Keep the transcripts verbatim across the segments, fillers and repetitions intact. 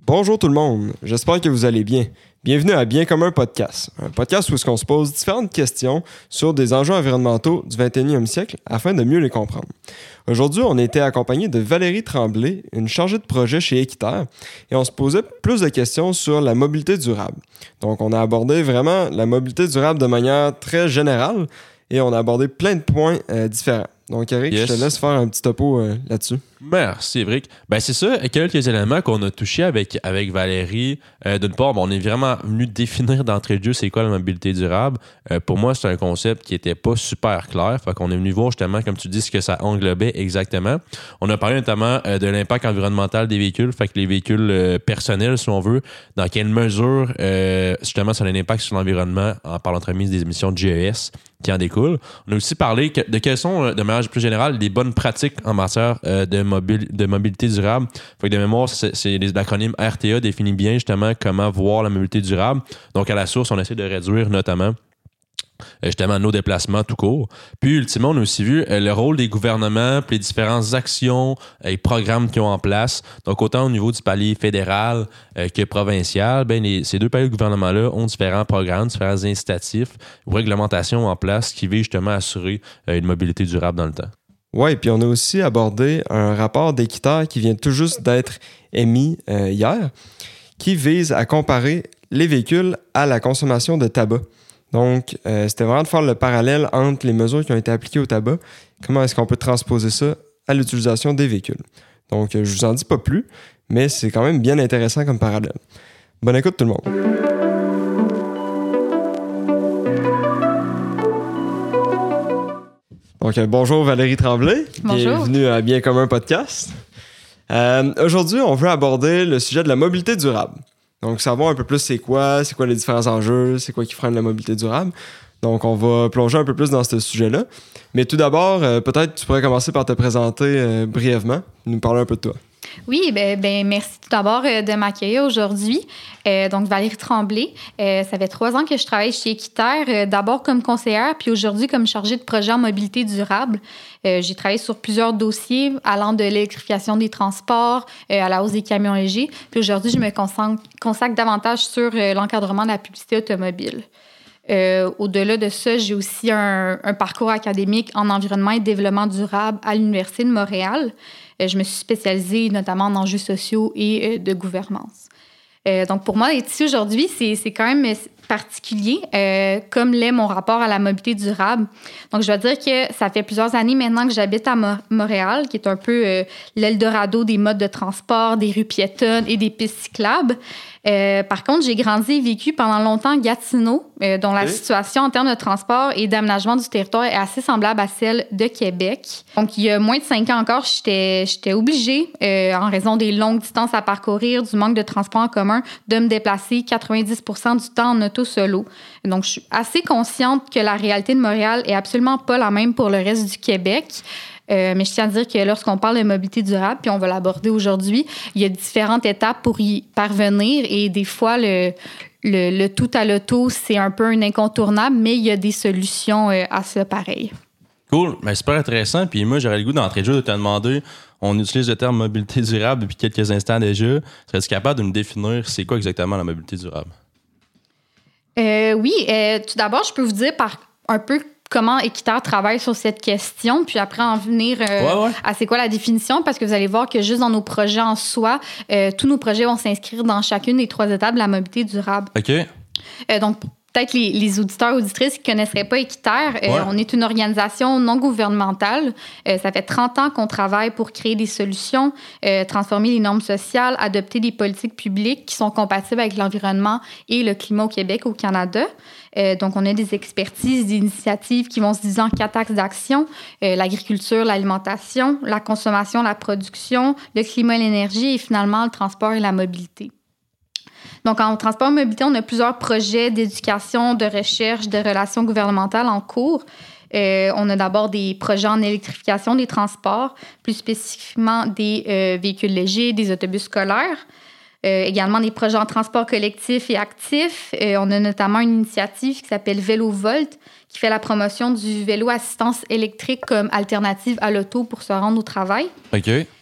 Bonjour tout le monde, j'espère que vous allez bien. Bienvenue à Bien commun podcast, un podcast où on se pose différentes questions sur des enjeux environnementaux du vingt et unième siècle afin de mieux les comprendre. Aujourd'hui, on a été accompagné de Valérie Tremblay, une chargée de projet chez Équiterre, et on se posait plus de questions sur la mobilité durable. Donc, on a abordé vraiment la mobilité durable de manière très générale et on a abordé plein de points euh, différents. Donc, Eric, yes. Je te laisse faire un petit topo euh, là-dessus. Merci, Eric. Ben, c'est ça, quelques éléments qu'on a touchés avec, avec Valérie. Euh, d'une part, bon, on est vraiment venu définir d'entrée de jeu c'est quoi la mobilité durable. Euh, pour moi, c'est un concept qui n'était pas super clair. Fait qu'on est venu voir justement, comme tu dis, ce que ça englobait exactement. On a parlé notamment euh, de l'impact environnemental des véhicules, fait que les véhicules euh, personnels, si on veut, dans quelle mesure, euh, justement, ça a un impact sur l'environnement en par l'entremise des émissions de G E S qui en découlent. On a aussi parlé que, de quelles sont, de manière plus générale, les bonnes pratiques en matière euh, de, mobile, de mobilité durable. Fait que de mémoire, c'est, c'est l'acronyme R T A définit bien justement comment voir la mobilité durable. Donc, à la source, on essaie de réduire notamment justement nos déplacements tout court. Puis, ultimement, on a aussi vu euh, le rôle des gouvernements, puis les différentes actions et programmes qu'ils ont en place. Donc, autant au niveau du palier fédéral euh, que provincial, ben, les, ces deux paliers de gouvernement-là ont différents programmes, différents incitatifs ou réglementations en place qui visent justement à assurer euh, une mobilité durable dans le temps. Oui, puis on a aussi abordé un rapport d'Équiterre qui vient tout juste d'être émis euh, hier, qui vise à comparer les véhicules à la consommation de tabac. Donc, euh, c'était vraiment de faire le parallèle entre les mesures qui ont été appliquées au tabac, comment est-ce qu'on peut transposer ça à l'utilisation des véhicules. Donc, euh, je vous en dis pas plus, mais c'est quand même bien intéressant comme parallèle. Bonne écoute tout le monde. Donc, euh, bonjour Valérie Tremblay. Bonjour. Bienvenue à Bien commun podcast. Euh, aujourd'hui, on veut aborder le sujet de la mobilité durable. Donc, savoir un peu plus c'est quoi, c'est quoi les différents enjeux, c'est quoi qui freine la mobilité durable. Donc, on va plonger un peu plus dans ce sujet-là. Mais tout d'abord, euh, peut-être tu pourrais commencer par te présenter euh, brièvement, nous parler un peu de toi. Oui, ben, ben merci tout d'abord euh, de m'accueillir aujourd'hui. Euh, donc, Valérie Tremblay, euh, ça fait trois ans que je travaille chez Équiterre, euh, d'abord comme conseillère, puis aujourd'hui comme chargée de projet en mobilité durable. Euh, j'ai travaillé sur plusieurs dossiers allant de l'électrification des transports euh, à la hausse des camions légers. Puis aujourd'hui, je me concentre, consacre davantage sur euh, l'encadrement de la publicité automobile. Euh, au-delà de ça, j'ai aussi un, un parcours académique en environnement et développement durable à l'Université de Montréal. Euh, je me suis spécialisée notamment en enjeux sociaux et euh, de gouvernance. Euh, donc, pour moi, être ici aujourd'hui, c'est, c'est quand même particulier, euh, comme l'est mon rapport à la mobilité durable. Donc, je dois dire que ça fait plusieurs années maintenant que j'habite à Mo- Montréal, qui est un peu euh, l'Eldorado des modes de transport, des rues piétonnes et des pistes cyclables. Euh, par contre, j'ai grandi et vécu pendant longtemps à Gatineau, euh, dont la situation en termes de transport et d'aménagement du territoire est assez semblable à celle de Québec. Donc, il y a moins de cinq ans encore, j'étais, j'étais obligée, euh, en raison des longues distances à parcourir, du manque de transport en commun, de me déplacer quatre-vingt-dix pour cent du temps en auto solo. Donc, je suis assez consciente que la réalité de Montréal est absolument pas la même pour le reste du Québec. Euh, mais je tiens à dire que lorsqu'on parle de mobilité durable, puis on va l'aborder aujourd'hui, il y a différentes étapes pour y parvenir et des fois, le, le, le tout à l'auto, c'est un peu un incontournable, mais il y a des solutions euh, à ça pareil. Cool, ben, super intéressant. Puis moi, j'aurais le goût d'entrée de jeu de te demander, on utilise le terme mobilité durable depuis quelques instants déjà. Serais-tu capable de nous définir c'est quoi exactement la mobilité durable? Euh, oui, euh, tout d'abord, je peux vous dire par un peu comment Équiterre travaille sur cette question, puis après en venir euh, ouais, ouais. à c'est quoi la définition, parce que vous allez voir que juste dans nos projets en soi, euh, tous nos projets vont s'inscrire dans chacune des trois étapes de la mobilité durable. OK. Euh, donc, peut-être les, les auditeurs, auditrices qui ne connaisseraient pas Équiterre, euh, ouais. on est une organisation non gouvernementale. Euh, ça fait trente ans qu'on travaille pour créer des solutions, euh, transformer les normes sociales, adopter des politiques publiques qui sont compatibles avec l'environnement et le climat au Québec, au Canada. Euh, donc, on a des expertises, des initiatives qui vont se diviser en quatre axes d'action. Euh, l'agriculture, l'alimentation, la consommation, la production, le climat et l'énergie et finalement le transport et la mobilité. Donc, en transport et mobilité, on a plusieurs projets d'éducation, de recherche, de relations gouvernementales en cours. Euh, on a d'abord des projets en électrification des transports, plus spécifiquement des euh, véhicules légers, des autobus scolaires. Euh, également des projets en transport collectif et actif. Euh, on a notamment une initiative qui s'appelle VéloVolt, qui fait la promotion du vélo assistance électrique comme alternative à l'auto pour se rendre au travail. OK.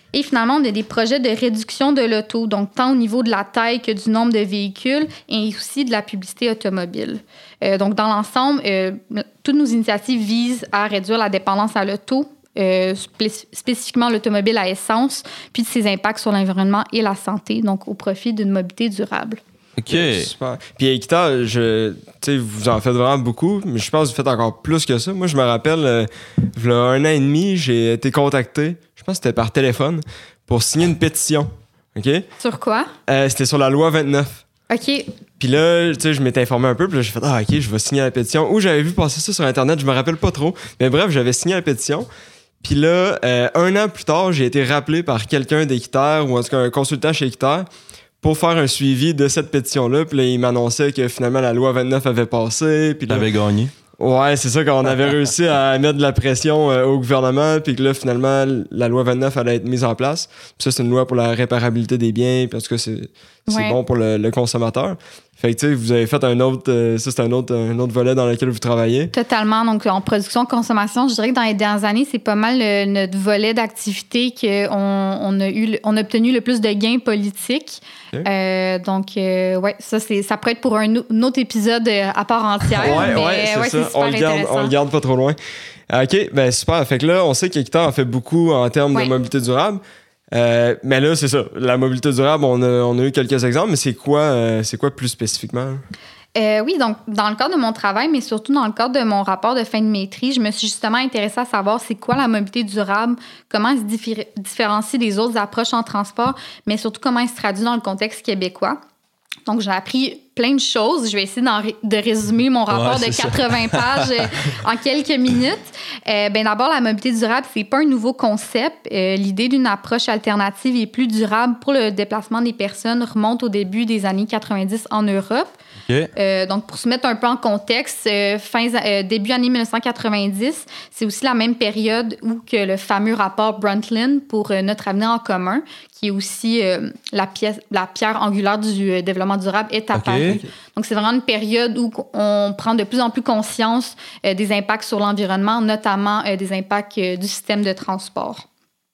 Et finalement, on a des projets de réduction de l'auto, donc tant au niveau de la taille que du nombre de véhicules et aussi de la publicité automobile. Euh, donc, dans l'ensemble, euh, toutes nos initiatives visent à réduire la dépendance à l'auto, euh, spé- spécifiquement l'automobile à essence, puis de ses impacts sur l'environnement et la santé, donc au profit d'une mobilité durable. OK. Super. Puis Equita, je, tu sais, vous en faites vraiment beaucoup, mais je pense que vous faites encore plus que ça. Moi, je me rappelle, euh, il y a un an et demi, j'ai été contacté, je pense que c'était par téléphone, pour signer une pétition. OK? Sur quoi? Euh, c'était sur la loi vingt-neuf. OK. Puis là, tu sais, je m'étais informé un peu, puis là, j'ai fait « Ah, OK, je vais signer la pétition. » Ou j'avais vu passer ça sur Internet, je me rappelle pas trop. Mais bref, j'avais signé la pétition. Puis là, euh, un an plus tard, j'ai été rappelé par quelqu'un d'Équiterre, ou en tout cas un consultant chez Équiterre, pour faire un suivi de cette pétition-là. Puis là, il m'annonçait que finalement, la loi vingt-neuf avait passé. Puis là, T'avais gagné. Ouais, c'est ça, qu'on avait réussi à mettre de la pression euh, au gouvernement, puis que là, finalement, la loi vingt-neuf allait être mise en place. Puis ça, c'est une loi pour la réparabilité des biens, puis en tout cas, c'est, c'est Ouais. bon pour le, le consommateur. Fait que, tu sais, vous avez fait un autre... Euh, ça, c'est un autre, un autre volet dans lequel vous travaillez. Totalement. Donc, en production-consommation, je dirais que dans les dernières années, c'est pas mal le- notre volet d'activité qu'on on a, eu, le- on a obtenu le plus de gains politiques. Okay. Euh, donc, euh, ouais, ça, c'est, ça pourrait être pour un, un autre épisode euh, à part entière. Ouais, mais, ouais, c'est ouais, ça. c'est super On le, garde, intéressant. on le garde pas trop loin. OK, ben super. Fait que là, on sait qu'Équiterre en fait beaucoup en termes Ouais. de mobilité durable. Euh, mais là, c'est ça. La mobilité durable, on a, on a eu quelques exemples, mais c'est quoi, euh, c'est quoi plus spécifiquement? Euh, oui, donc dans le cadre de mon travail, mais surtout dans le cadre de mon rapport de fin de maîtrise, je me suis justement intéressée à savoir c'est quoi la mobilité durable, comment elle se diffé- différencie des autres approches en transport, mais surtout comment elle se traduit dans le contexte québécois. Donc, j'ai appris plein de choses. Je vais essayer d'en ré- de résumer mon rapport Ouais, de c'est quatre-vingts pages euh, en quelques minutes. Euh, ben, d'abord, la mobilité durable, c'est pas un nouveau concept. Euh, l'idée d'une approche alternative et plus durable pour le déplacement des personnes remonte au début des années quatre-vingt-dix en Europe. OK. Euh, donc, pour se mettre un peu en contexte, euh, fin, euh, début année dix-neuf cent quatre-vingt-dix, c'est aussi la même période où que le fameux rapport Brundtland pour euh, notre avenir en commun, qui est aussi euh, la, pièce, la pierre angulaire du euh, développement durable, est apparue. OK. Donc, c'est vraiment une période où on prend de plus en plus conscience euh, des impacts sur l'environnement, notamment euh, des impacts euh, du système de transport.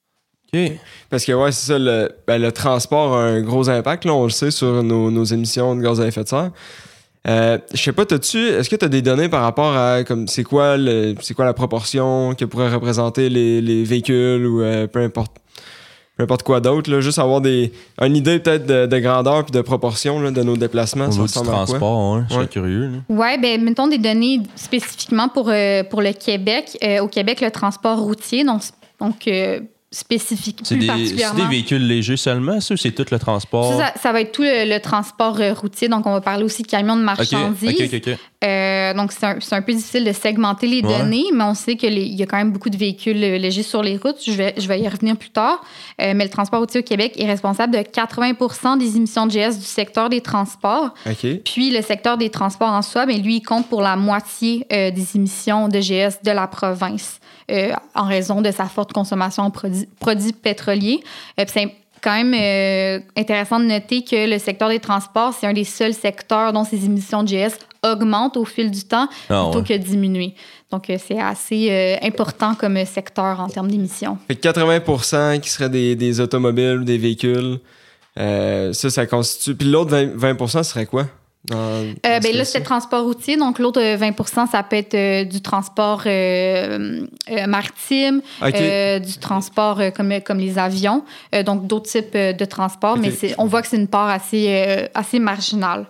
OK. Parce que, ouais, c'est ça, le, ben, le transport a un gros impact, là, on le sait, sur nos, nos émissions de gaz à effet de serre. Euh, je sais pas, t'as-tu, est-ce que tu as des données par rapport à comme c'est quoi, le, c'est quoi la proportion que pourraient représenter les, les véhicules ou euh, peu importe peu importe quoi d'autre, là, juste avoir des, une idée peut-être de, de grandeur puis de proportion là, de nos déplacements. Au Ça niveau du ressemble à quoi? transport, hein, je serais Ouais. curieux. Là. Oui, bien, mettons des données spécifiquement pour, euh, pour le Québec. Euh, au Québec, le transport routier, donc, donc euh, spécifique, C'est plus des, c'est particulièrement. des véhicules légers seulement, ça, ou c'est tout le transport? Ça, ça, ça va être tout le, le transport euh, routier. Donc, on va parler aussi de camions de OK, marchandises. OK, OK. OK. Euh, donc, c'est un, c'est un peu difficile de segmenter les Ouais. données, mais on sait qu'il y a quand même beaucoup de véhicules euh, légers sur les routes. Je vais, je vais y revenir plus tard. Euh, mais le transport routier au Québec est responsable de quatre-vingts pour cent des émissions de G S du secteur des transports. OK. Puis, le secteur des transports en soi, bien, lui, il compte pour la moitié euh, des émissions de G S de la province euh, en raison de sa forte consommation en produits, produits pétroliers. Euh, puis c'est quand même euh, intéressant de noter que le secteur des transports, c'est un des seuls secteurs dont ses émissions de G S augmentent au fil du temps Ah, plutôt ouais. que diminuer. Donc, euh, c'est assez euh, important comme secteur en termes d'émissions. Fait que quatre-vingts pour cent qui seraient des, des automobiles ou des véhicules. Euh, ça, ça constitue. Puis l'autre vingt, vingt pour cent serait quoi? Dans, Euh, dans ben ce là, cas-ci? c'était le transport routier. Donc, l'autre euh, vingt pour cent, ça peut être euh, du transport euh, euh, maritime, OK. euh, du transport euh, comme, comme les avions, euh, donc d'autres types euh, de transport. OK. Mais c'est, on voit que c'est une part assez, euh, assez marginale.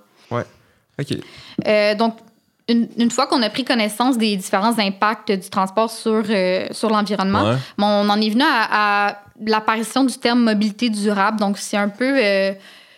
OK. Euh, donc, une, une fois qu'on a pris connaissance des différents impacts du transport sur, euh, sur l'environnement, Ouais. bon, on en est venu à, à l'apparition du terme mobilité durable. Donc, c'est un peu euh,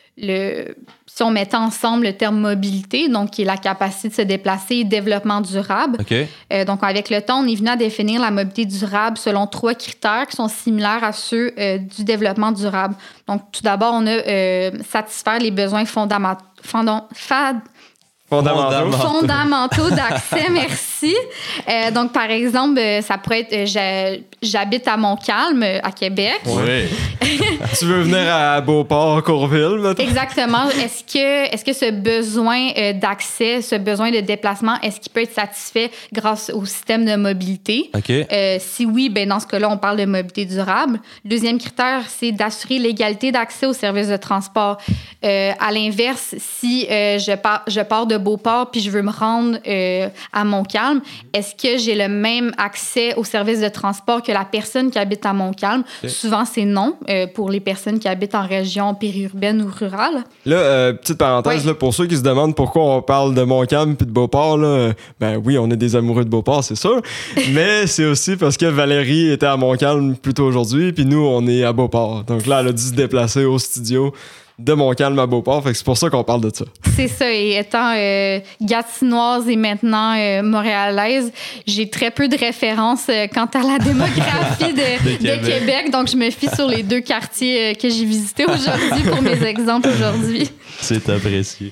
le. Si on mettait ensemble le terme mobilité, donc qui est la capacité de se déplacer et développement durable. OK. Euh, donc, avec le temps, on est venu à définir la mobilité durable selon trois critères qui sont similaires à ceux euh, du développement durable. Donc, tout d'abord, on a euh, satisfaire les besoins fondamentaux. Fondam- fad- Fondamentaux. Fondamentaux. fondamentaux d'accès, merci. Euh, donc, par exemple, euh, ça pourrait être euh, j'ai- j'habite à Montcalm, euh, à Québec. Oui. Tu veux venir à Beauport, Courville, maintenant? Exactement. Est-ce que, est-ce que ce besoin euh, d'accès, ce besoin de déplacement, est-ce qu'il peut être satisfait grâce au système de mobilité? OK. Euh, si oui, ben dans ce cas-là, on parle de mobilité durable. Le deuxième critère, c'est d'assurer l'égalité d'accès aux services de transport. Euh, à l'inverse, si euh, je, pars, je pars de Beauport puis je veux me rendre euh, à Montcalm, est-ce que j'ai le même accès aux services de transport que la personne qui habite à Montcalm? Okay. Souvent, c'est non euh, pour les personnes qui habitent en région périurbaine ou rurale. Là, euh, petite parenthèse, oui. là, pour ceux qui se demandent pourquoi on parle de Montcalm puis de Beauport, là, ben oui, on est des amoureux de Beauport, c'est sûr, mais c'est aussi parce que Valérie était à Montcalm plus tôt aujourd'hui, puis nous, on est à Beauport. Donc là, elle a dû se déplacer au studio de Montcalm à Beauport, fait que c'est pour ça qu'on parle de ça. C'est ça, et étant euh, gatinoise et maintenant euh, montréalaise, j'ai très peu de références euh, quant à la démographie de, de, Québec. de Québec, donc je me fie sur les deux quartiers euh, que j'ai visités aujourd'hui pour mes exemples aujourd'hui. C'est apprécié.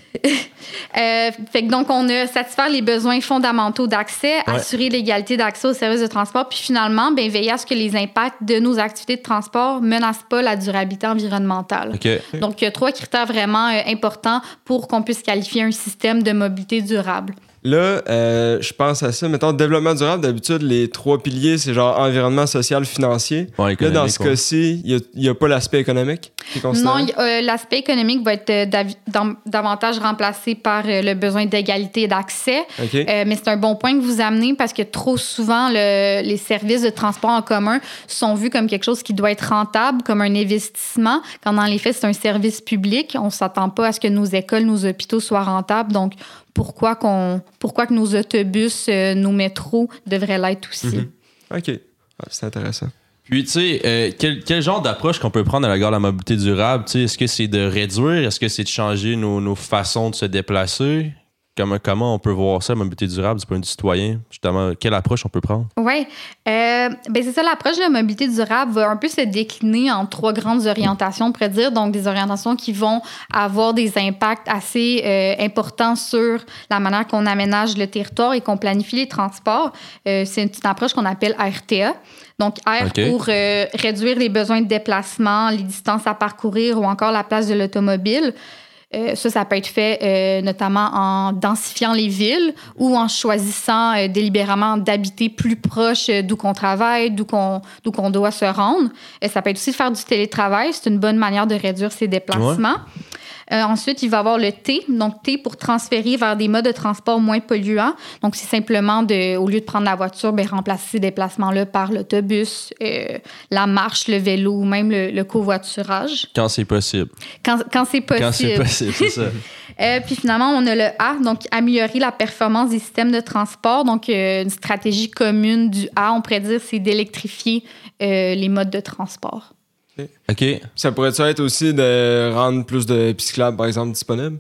Euh, fait que donc, on a satisfaire les besoins fondamentaux d'accès, ouais. assurer l'égalité d'accès aux services de transport, puis finalement, ben, veiller à ce que les impacts de nos activités de transport ne menacent pas la durabilité environnementale. Okay. Donc, il y a trois critères vraiment euh, importants pour qu'on puisse qualifier un système de mobilité durable. Là, euh, je pense à ça. Mettons, développement durable, d'habitude, les trois piliers, c'est genre environnement, social, financier. Ouais, là, dans ce ouais. cas-ci, il n'y a, a pas l'aspect économique qui est considéré? Non, euh, l'aspect économique va être euh, dav- dans, davantage remplacé par euh, le besoin d'égalité d'accès. Okay. Euh, mais c'est un bon point que vous amenez parce que trop souvent, le, les services de transport en commun sont vus comme quelque chose qui doit être rentable, comme un investissement, quand dans les faits, c'est un service public. On ne s'attend pas à ce que nos écoles, nos hôpitaux soient rentables. Donc, Pourquoi, qu'on, pourquoi que nos autobus, euh, nos métros devraient l'être aussi. Mm-hmm. OK. Ah, c'est intéressant. Puis, tu sais, euh, quel, quel genre d'approche qu'on peut prendre à la gare de la mobilité durable? T'sais, est-ce que c'est de réduire? Est-ce que c'est de changer nos, nos façons de se déplacer? Comment, comment on peut voir ça, la mobilité durable, du point de vue citoyen? Justement, quelle approche on peut prendre? Oui. Euh, ben c'est ça, l'approche de la mobilité durable va un peu se décliner en trois grandes orientations, on pourrait dire. Donc, des orientations qui vont avoir des impacts assez euh, importants sur la manière qu'on aménage le territoire et qu'on planifie les transports. Euh, c'est une, une approche qu'on appelle R T A. Donc, R okay. pour euh, réduire les besoins de déplacement, les distances à parcourir ou encore la place de l'automobile. Euh, ça, ça peut être fait euh, notamment en densifiant les villes ou en choisissant euh, délibérément d'habiter plus proche euh, d'où qu'on travaille, d'où qu'on, d'où qu'on doit se rendre. Euh, ça peut être aussi de faire du télétravail. C'est une bonne manière de réduire ses déplacements. Ouais. Euh, ensuite, il va y avoir le T. Donc, T pour transférer vers des modes de transport moins polluants. Donc, c'est simplement, de, au lieu de prendre la voiture, bien, remplacer ces déplacements-là par l'autobus, euh, la marche, le vélo ou même le, le covoiturage. Quand c'est possible. Quand, quand c'est possible. Quand c'est possible, c'est ça. euh, puis finalement, on a le A, donc améliorer la performance des systèmes de transport. Donc, euh, une stratégie commune du A, on pourrait dire, c'est d'électrifier euh, les modes de transport. OK. Ça pourrait-tu être aussi de rendre plus de pistes cyclables, par exemple, disponibles?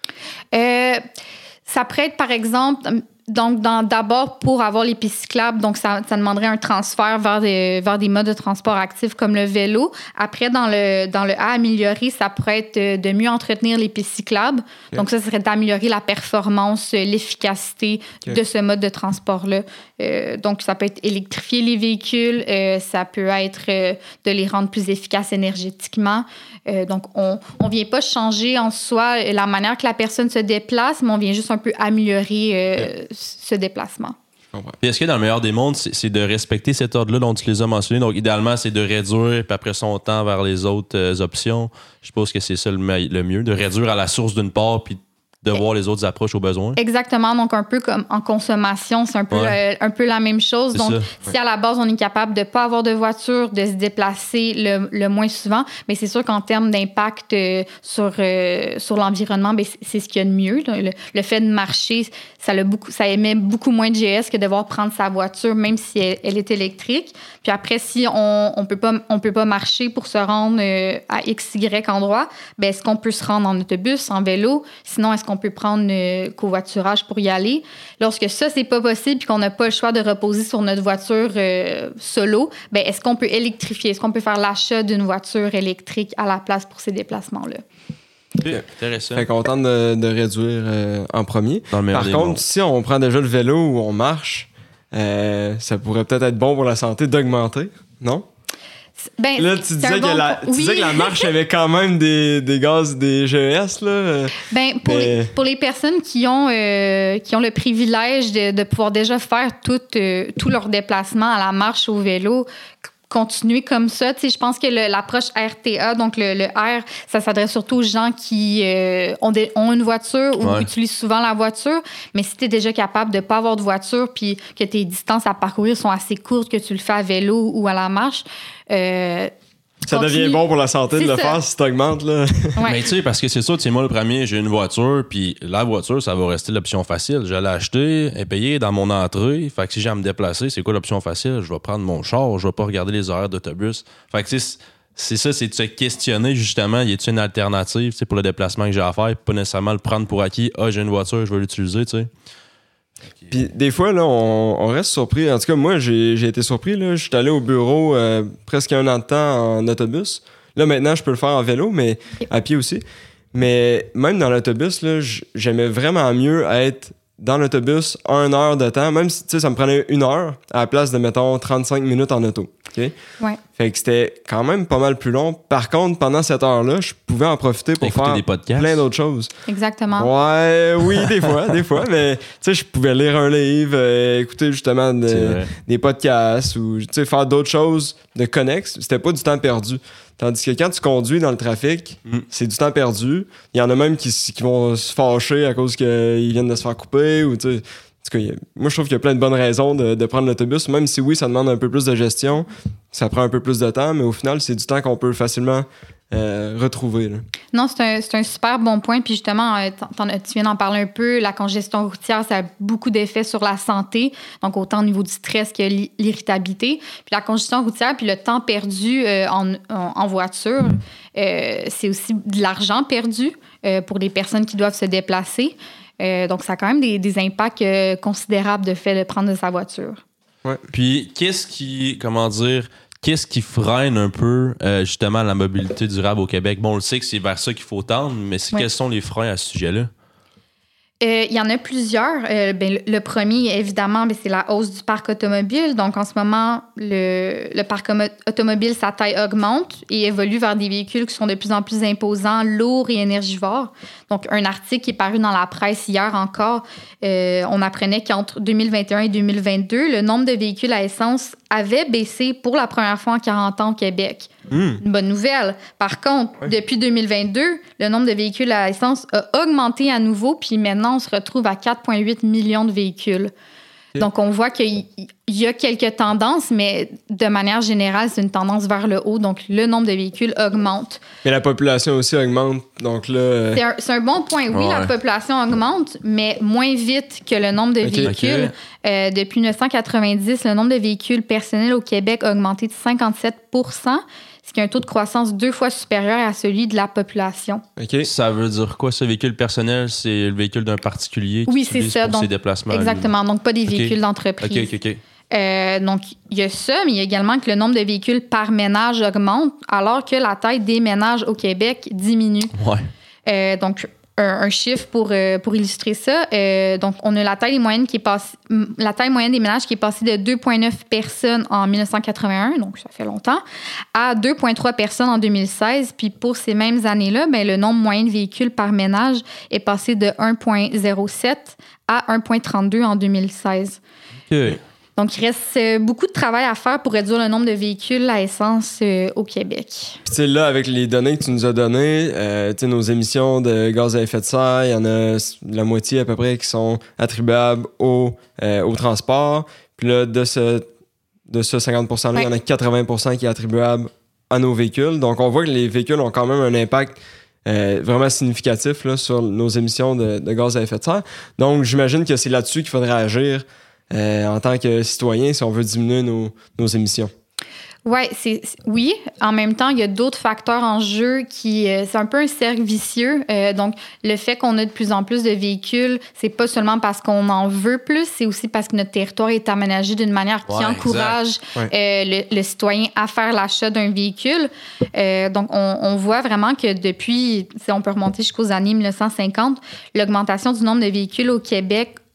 Euh, ça pourrait être, par exemple, donc dans, d'abord pour avoir les pistes cyclables, donc ça, ça demanderait un transfert vers des, vers des modes de transport actifs comme le vélo. Après, dans le, dans le A, améliorer, ça pourrait être de mieux entretenir les pistes cyclables. Okay. Donc ça, ça serait d'améliorer la performance, l'efficacité okay. de ce mode de transport-là. Euh, donc, ça peut être électrifier les véhicules, euh, ça peut être euh, de les rendre plus efficaces énergétiquement. Euh, donc, on ne vient pas changer en soi la manière que la personne se déplace, mais on vient juste un peu améliorer euh, ce déplacement. Puis est-ce que dans le meilleur des mondes, c'est, c'est de respecter cet ordre-là dont tu les as mentionnés? Donc, idéalement, c'est de réduire, puis après ça, on tend vers les autres euh, options. Je suppose que c'est ça le, me- le mieux, de réduire à la source d'une part, puis de voir les autres approches aux besoins. Exactement. Donc, un peu comme en consommation, c'est un peu, ouais. euh, un peu la même chose. C'est donc, ça. si ouais. à la base, on est capable de ne pas avoir de voiture, de se déplacer le, le moins souvent, mais c'est sûr qu'en termes d'impact euh, sur, euh, sur l'environnement, bien, c'est, c'est ce qu'il y a de mieux. Le, le fait de marcher, ça, a beaucoup, ça émet beaucoup moins de G S que de devoir prendre sa voiture, même si elle, elle est électrique. Puis après, si on ne peut pas, on peut pas marcher pour se rendre euh, à X Y endroit, bien, est-ce qu'on peut se rendre en autobus, en vélo? Sinon, est-ce qu'on peut prendre le covoiturage pour y aller? Lorsque ça, c'est pas possible et qu'on n'a pas le choix de reposer sur notre voiture euh, solo, bien, est-ce qu'on peut électrifier? Est-ce qu'on peut faire l'achat d'une voiture électrique à la place pour ces déplacements-là? Okay. Intéressant. Fait qu'on tente de, de réduire euh, en premier. Par contre, mondes. Si on prend déjà le vélo ou on marche, euh, ça pourrait peut-être être bon pour la santé d'augmenter, non? Ben, Là, tu c'est disais, un que bon la, point. tu Oui. disais que la marche avait quand même des, des gaz, des G E S, là. Ben, pour, Mais- les, pour les personnes qui ont, euh, qui ont le privilège de, de pouvoir déjà faire tout, euh, tout leur déplacement à la marche, au vélo, c- continuer comme ça. Tu sais, je pense que le- l'approche R T A, donc le, le R, ça s'adresse surtout aux gens qui euh, ont, des- ont une voiture ou Ouais. utilisent souvent la voiture. Mais si tu es déjà capable de ne pas avoir de voiture puis que tes distances à parcourir sont assez courtes, que tu le fais à vélo ou à la marche, euh, Ça continue. devient bon pour la santé de C'est le ça. faire si t'augmentes, là. Ouais. Mais tu sais, parce que c'est ça, tu sais, moi, le premier, j'ai une voiture, puis la voiture, ça va rester l'option facile. Je l'ai achetée, elle est payée dans mon entrée. Fait que si j'ai à me déplacer, c'est quoi l'option facile? Je vais prendre mon char, je vais pas regarder les horaires d'autobus. Fait que tu sais, c'est ça, c'est de se questionner, justement, y a-t-il une alternative, tu sais, pour le déplacement que j'ai à faire, pas nécessairement le prendre pour acquis. Ah, j'ai une voiture, je vais l'utiliser, tu sais. Puis des fois, là, on, on reste surpris. En tout cas, moi, j'ai j'ai été surpris. Là. Je suis allé au bureau euh, presque un an de temps en autobus. Là, maintenant, je peux le faire en vélo, mais à pied aussi. Mais même dans l'autobus, là, j- j'aimais vraiment mieux être dans l'autobus une heure de temps, même si tu sais, ça me prenait une heure à la place de, mettons, trente-cinq minutes en auto. OK? Ouais. Fait que c'était quand même pas mal plus long. Par contre, pendant cette heure-là, je pouvais en profiter pour Écouter faire des podcasts. plein d'autres choses. Exactement. Ouais, oui, des fois, des fois. Mais tu sais, je pouvais lire un livre, euh, écouter justement de- C'est vrai. des podcasts ou tu sais, faire d'autres choses de connexes. C'était pas du temps perdu. Tandis que quand tu conduis dans le trafic, Mm. c'est du temps perdu. Il y en a même qui, s- qui vont se fâcher à cause qu'ils viennent de se faire couper ou tu sais. En tout cas, il y a- moi, je trouve qu'il y a plein de bonnes raisons de, de prendre l'autobus, même si oui, ça demande un peu plus de gestion, ça prend un peu plus de temps, mais au final, c'est du temps qu'on peut facilement euh, retrouver. Là. Non, c'est un, c'est un super bon point. Puis justement, euh, t'en- t'en as- tu viens d'en parler un peu. La congestion routière, ça a beaucoup d'effets sur la santé. Donc, autant au niveau du stress que l'i- l'irritabilité. Puis la congestion routière, puis le temps perdu euh, en, en, en voiture, euh, c'est aussi de l'argent perdu euh, pour les personnes qui doivent se déplacer. Euh, donc, ça a quand même des, des impacts euh, considérables de fait de prendre de sa voiture. Puis, qu'est-ce qui, comment dire, qu'est-ce qui freine un peu, euh, justement, la mobilité durable au Québec? Bon, on le sait que c'est vers ça qu'il faut tendre, mais c'est- Ouais. quels sont les freins à ce sujet-là? Euh, Il y en a plusieurs. Euh, ben, le, le premier, évidemment, ben, c'est la hausse du parc automobile. Donc, en ce moment, le, le parc homo- automobile, sa taille augmente et évolue vers des véhicules qui sont de plus en plus imposants, lourds et énergivores. Donc, un article qui est paru dans la presse hier encore, euh, on apprenait qu'entre deux mille vingt et un et deux mille vingt-deux, le nombre de véhicules à essence avait baissé pour la première fois en quarante ans au Québec. Hmm. Une bonne nouvelle. Par contre, Ouais. depuis deux mille vingt-deux, le nombre de véhicules à essence a augmenté à nouveau, puis maintenant, on se retrouve à quatre virgule huit millions de véhicules. Ok. Donc, on voit qu'il y a quelques tendances, mais de manière générale, c'est une tendance vers le haut. Donc, le nombre de véhicules augmente. Mais la population aussi augmente, donc là... euh, C'est un, c'est un bon point. Oui, Ouais. la population augmente, mais moins vite que le nombre de Ok. véhicules. Ok. Euh, depuis dix-neuf cent quatre-vingt-dix, le nombre de véhicules personnels au Québec a augmenté de cinquante-sept pour cent, ce qui est un taux de croissance deux fois supérieur à celui de la population. OK. Ça veut dire quoi, ce véhicule personnel? C'est le véhicule d'un particulier qui Oui, c'est utilise ça, pour donc, ses déplacements. Exactement, donc pas des Ok. véhicules OK, d'entreprise. OK, OK. Euh, donc, il y a ça, mais il y a également que le nombre de véhicules par ménage augmente, alors que la taille des ménages au Québec diminue. Ouais. Euh, donc, un, un chiffre pour, euh, pour illustrer ça. Euh, donc, on a la taille moyenne qui est passée, m- la taille moyenne des ménages qui est passée de deux virgule neuf personnes en dix-neuf cent quatre-vingt-un, donc ça fait longtemps, à deux virgule trois personnes en deux mille seize. Puis pour ces mêmes années-là, ben, le nombre moyen de véhicules par ménage est passé de un virgule zéro sept à un virgule trente-deux en deux mille seize. OK. Donc, il reste euh, beaucoup de travail à faire pour réduire le nombre de véhicules à essence euh, au Québec. Puis tu sais, là, avec les données que tu nous as données, euh, tu sais, nos émissions de gaz à effet de serre, il y en a la moitié à peu près qui sont attribuables au, euh, au transport. Puis là, de ce, de ce cinquante pour cent-là, il y en a quatre-vingts pour cent qui est attribuable à nos véhicules. Donc, on voit que les véhicules ont quand même un impact euh, vraiment significatif là, sur nos émissions de, de gaz à effet de serre. Donc, j'imagine que c'est là-dessus qu'il faudrait agir euh, en tant que citoyen si on veut diminuer nos, nos émissions. Ouais, c'est, c'est- oui. En même temps, il y a d'autres facteurs en jeu qui... euh, c'est un peu un cercle vicieux. Euh, donc, le fait qu'on a de plus en plus de véhicules, c'est pas seulement parce qu'on en veut plus, c'est aussi parce que notre territoire est aménagé d'une manière qui Ouais, encourage Ouais. euh, le, le citoyen à faire l'achat d'un véhicule. Euh, donc, on, on voit vraiment que depuis, si on peut remonter jusqu'aux années mille neuf cent cinquante, l'augmentation du nombre de véhicules au Québec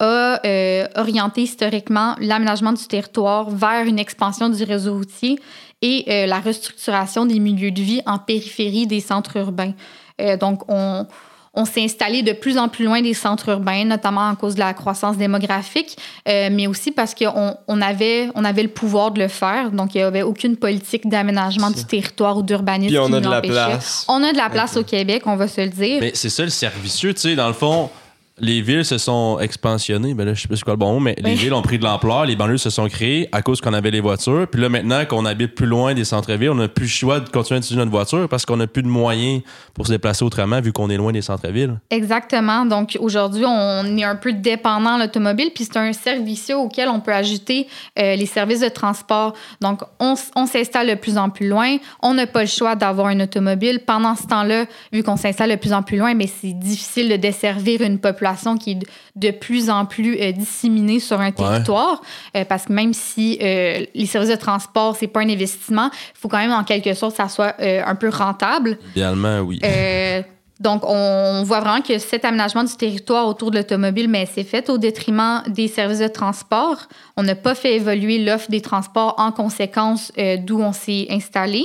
a euh, orienté historiquement l'aménagement du territoire vers une expansion du réseau routier et euh, la restructuration des milieux de vie en périphérie des centres urbains. Euh, donc, on... On s'est installé de plus en plus loin des centres urbains, notamment à cause de la croissance démographique, euh, mais aussi parce qu'on on avait, on avait le pouvoir de le faire. Donc, il n'y avait aucune politique d'aménagement du territoire ou d'urbanisme Puis on qui a nous de la l'empêchait. place. On a de la place Okay. au Québec, on va se le dire. Mais c'est ça le servicieux, tu sais, dans le fond, les villes se sont expansionnées, ben là, je sais pas c'est quoi le bon mot, mais oui. les villes ont pris de l'ampleur, les banlieues se sont créées à cause qu'on avait les voitures, puis là, maintenant qu'on habite plus loin des centres-villes, on n'a plus le choix de continuer à utiliser notre voiture parce qu'on n'a plus de moyens pour se déplacer autrement vu qu'on est loin des centres-villes. Exactement. Donc, aujourd'hui, on est un peu dépendant de l'automobile, puis c'est un service auquel on peut ajouter euh, les services de transport. Donc, on, on s'installe de plus en plus loin, on n'a pas le choix d'avoir une automobile. Pendant ce temps-là, vu qu'on s'installe de plus en plus loin, mais c'est difficile de desservir une population qui est de plus en plus euh, disséminée sur un territoire, ouais. euh, parce que même si euh, les services de transport, c'est pas un investissement, il faut quand même en quelque sorte que ça soit euh, un peu rentable. Idéalement, oui. Euh, donc, on voit vraiment que cet aménagement du territoire autour de l'automobile, mais c'est fait au détriment des services de transport. On n'a pas fait évoluer l'offre des transports en conséquence euh, d'où on s'est installé.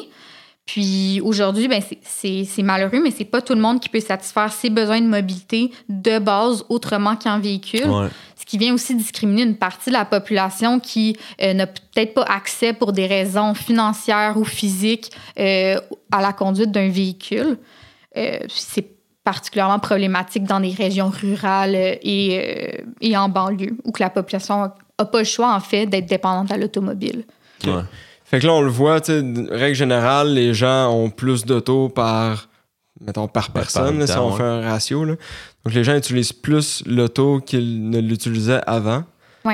Puis aujourd'hui, ben c'est, c'est, c'est malheureux, mais c'est pas tout le monde qui peut satisfaire ses besoins de mobilité de base autrement qu'en véhicule. Ouais. Ce qui vient aussi discriminer une partie de la population qui euh, n'a peut-être pas accès pour des raisons financières ou physiques euh, à la conduite d'un véhicule. Euh, c'est particulièrement problématique dans des régions rurales et, euh, et en banlieue, où que la population n'a pas le choix, en fait, d'être dépendante à l'automobile. Okay. Ouais. Fait que là, on le voit, tu sais, règle générale, les gens ont plus d'auto par, mettons, par personne, par là, si on ouais. fait un ratio. Là. Donc, les gens utilisent plus l'auto qu'ils ne l'utilisaient avant. Oui.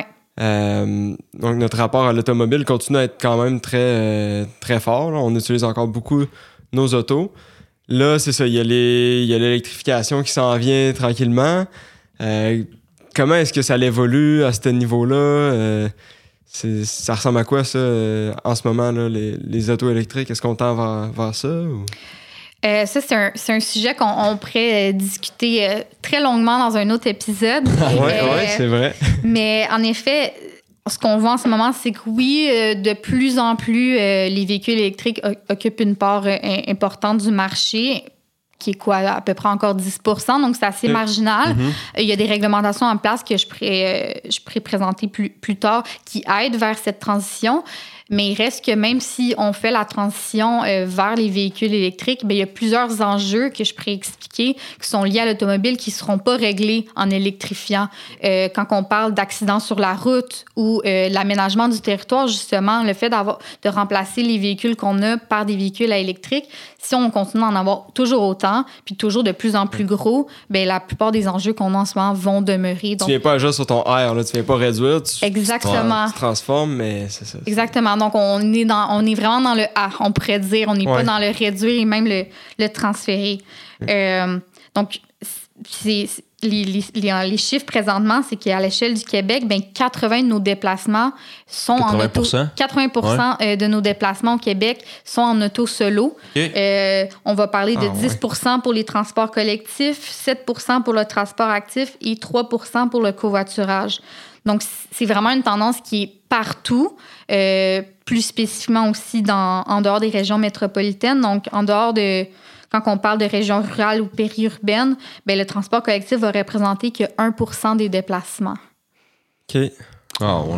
Euh, donc, notre rapport à l'automobile continue à être quand même très, euh, très fort. Là. On utilise encore beaucoup nos autos. Là, c'est ça, il y a les, il y a l'électrification qui s'en vient tranquillement. Euh, comment est-ce que ça évolue à ce niveau-là? Euh, C'est, ça ressemble à quoi, ça, euh, en ce moment, là, les, les autos électriques? Est-ce qu'on tend vers, vers ça? Ou? Euh, ça, c'est un, c'est un sujet qu'on on pourrait euh, discuter euh, très longuement dans un autre épisode. Oui, euh, ouais, c'est vrai. Mais en effet, ce qu'on voit en ce moment, c'est que oui, euh, de plus en plus, euh, les véhicules électriques o- occupent une part euh, importante du marché, qui est quoi, à peu près encore dix pour cent, donc c'est assez marginal. Mm-hmm. Il y a des réglementations en place que je pourrais, je pourrais présenter plus, plus tard qui aident vers cette transition. Mais il reste que même si on fait la transition euh, vers les véhicules électriques, bien, il y a plusieurs enjeux que je pourrais expliquer qui sont liés à l'automobile qui ne seront pas réglés en électrifiant. Euh, quand on parle d'accidents sur la route ou euh, l'aménagement du territoire, justement, le fait d'avoir, de remplacer les véhicules qu'on a par des véhicules à électrique, si on continue d'en avoir toujours autant, puis toujours de plus en plus gros, bien, la plupart des enjeux qu'on a en ce moment vont demeurer. Donc, tu ne viens pas agir sur ton R, là, tu ne viens pas réduire, tu, exactement. tu te transformes, mais c'est ça. C'est... Exactement. Donc, on est, dans, on est vraiment dans le A, on pourrait dire. On n'est ouais. pas dans le réduire et même le, le transférer. Mmh. Euh, donc, c'est, c'est, les, les, les chiffres présentement, c'est qu'à l'échelle du Québec, ben, quatre-vingts de nos déplacements sont quatre-vingts pour cent? en auto. quatre-vingts pour cent ouais. de nos déplacements au Québec sont en auto solo. Okay. Euh, on va parler de ah, dix pour cent ouais. pour les transports collectifs, sept pour cent pour le transport actif et trois pour cent pour le covoiturage. Donc, c'est vraiment une tendance qui est partout, euh, plus spécifiquement aussi dans, en dehors des régions métropolitaines. Donc, en dehors de... Quand on parle de régions rurales ou périurbaines, bien, le transport collectif va représenter que un pour cent des déplacements. OK. Ah, ouais.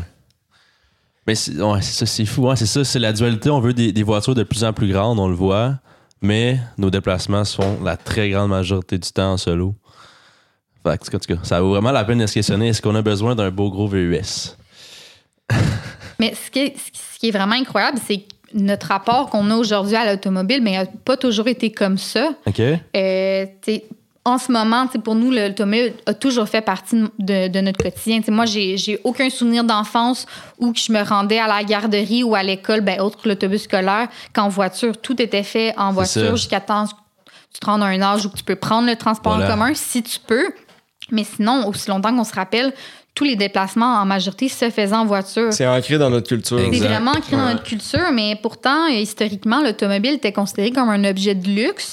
Mais c'est, ouais, c'est ça, c'est fou. Hein? C'est ça, c'est la dualité. On veut des, des voitures de plus en plus grandes, on le voit, mais nos déplacements se font la très grande majorité du temps en solo. Fait que, en tout cas, ça vaut vraiment la peine de se questionner. Est-ce qu'on a besoin d'un beau gros V U S? Mais ce qui, est, ce qui est vraiment incroyable, c'est que notre rapport qu'on a aujourd'hui à l'automobile, mais n'a pas toujours été comme ça. OK. Euh, en ce moment, pour nous, l'automobile a toujours fait partie de, de notre quotidien. T'sais, moi, j'ai, j'ai aucun souvenir d'enfance où je me rendais à la garderie ou à l'école, ben, autre que l'autobus scolaire, qu'en voiture. Tout était fait en voiture jusqu'à temps que tu te rendes à un âge où tu peux prendre le transport voilà. en commun, si tu peux. Mais sinon, aussi longtemps qu'on se rappelle, tous les déplacements, en majorité, se faisaient en voiture. C'est ancré dans notre culture. C'est exact. Vraiment ancré ouais. dans notre culture, mais pourtant, historiquement, l'automobile était considéré comme un objet de luxe.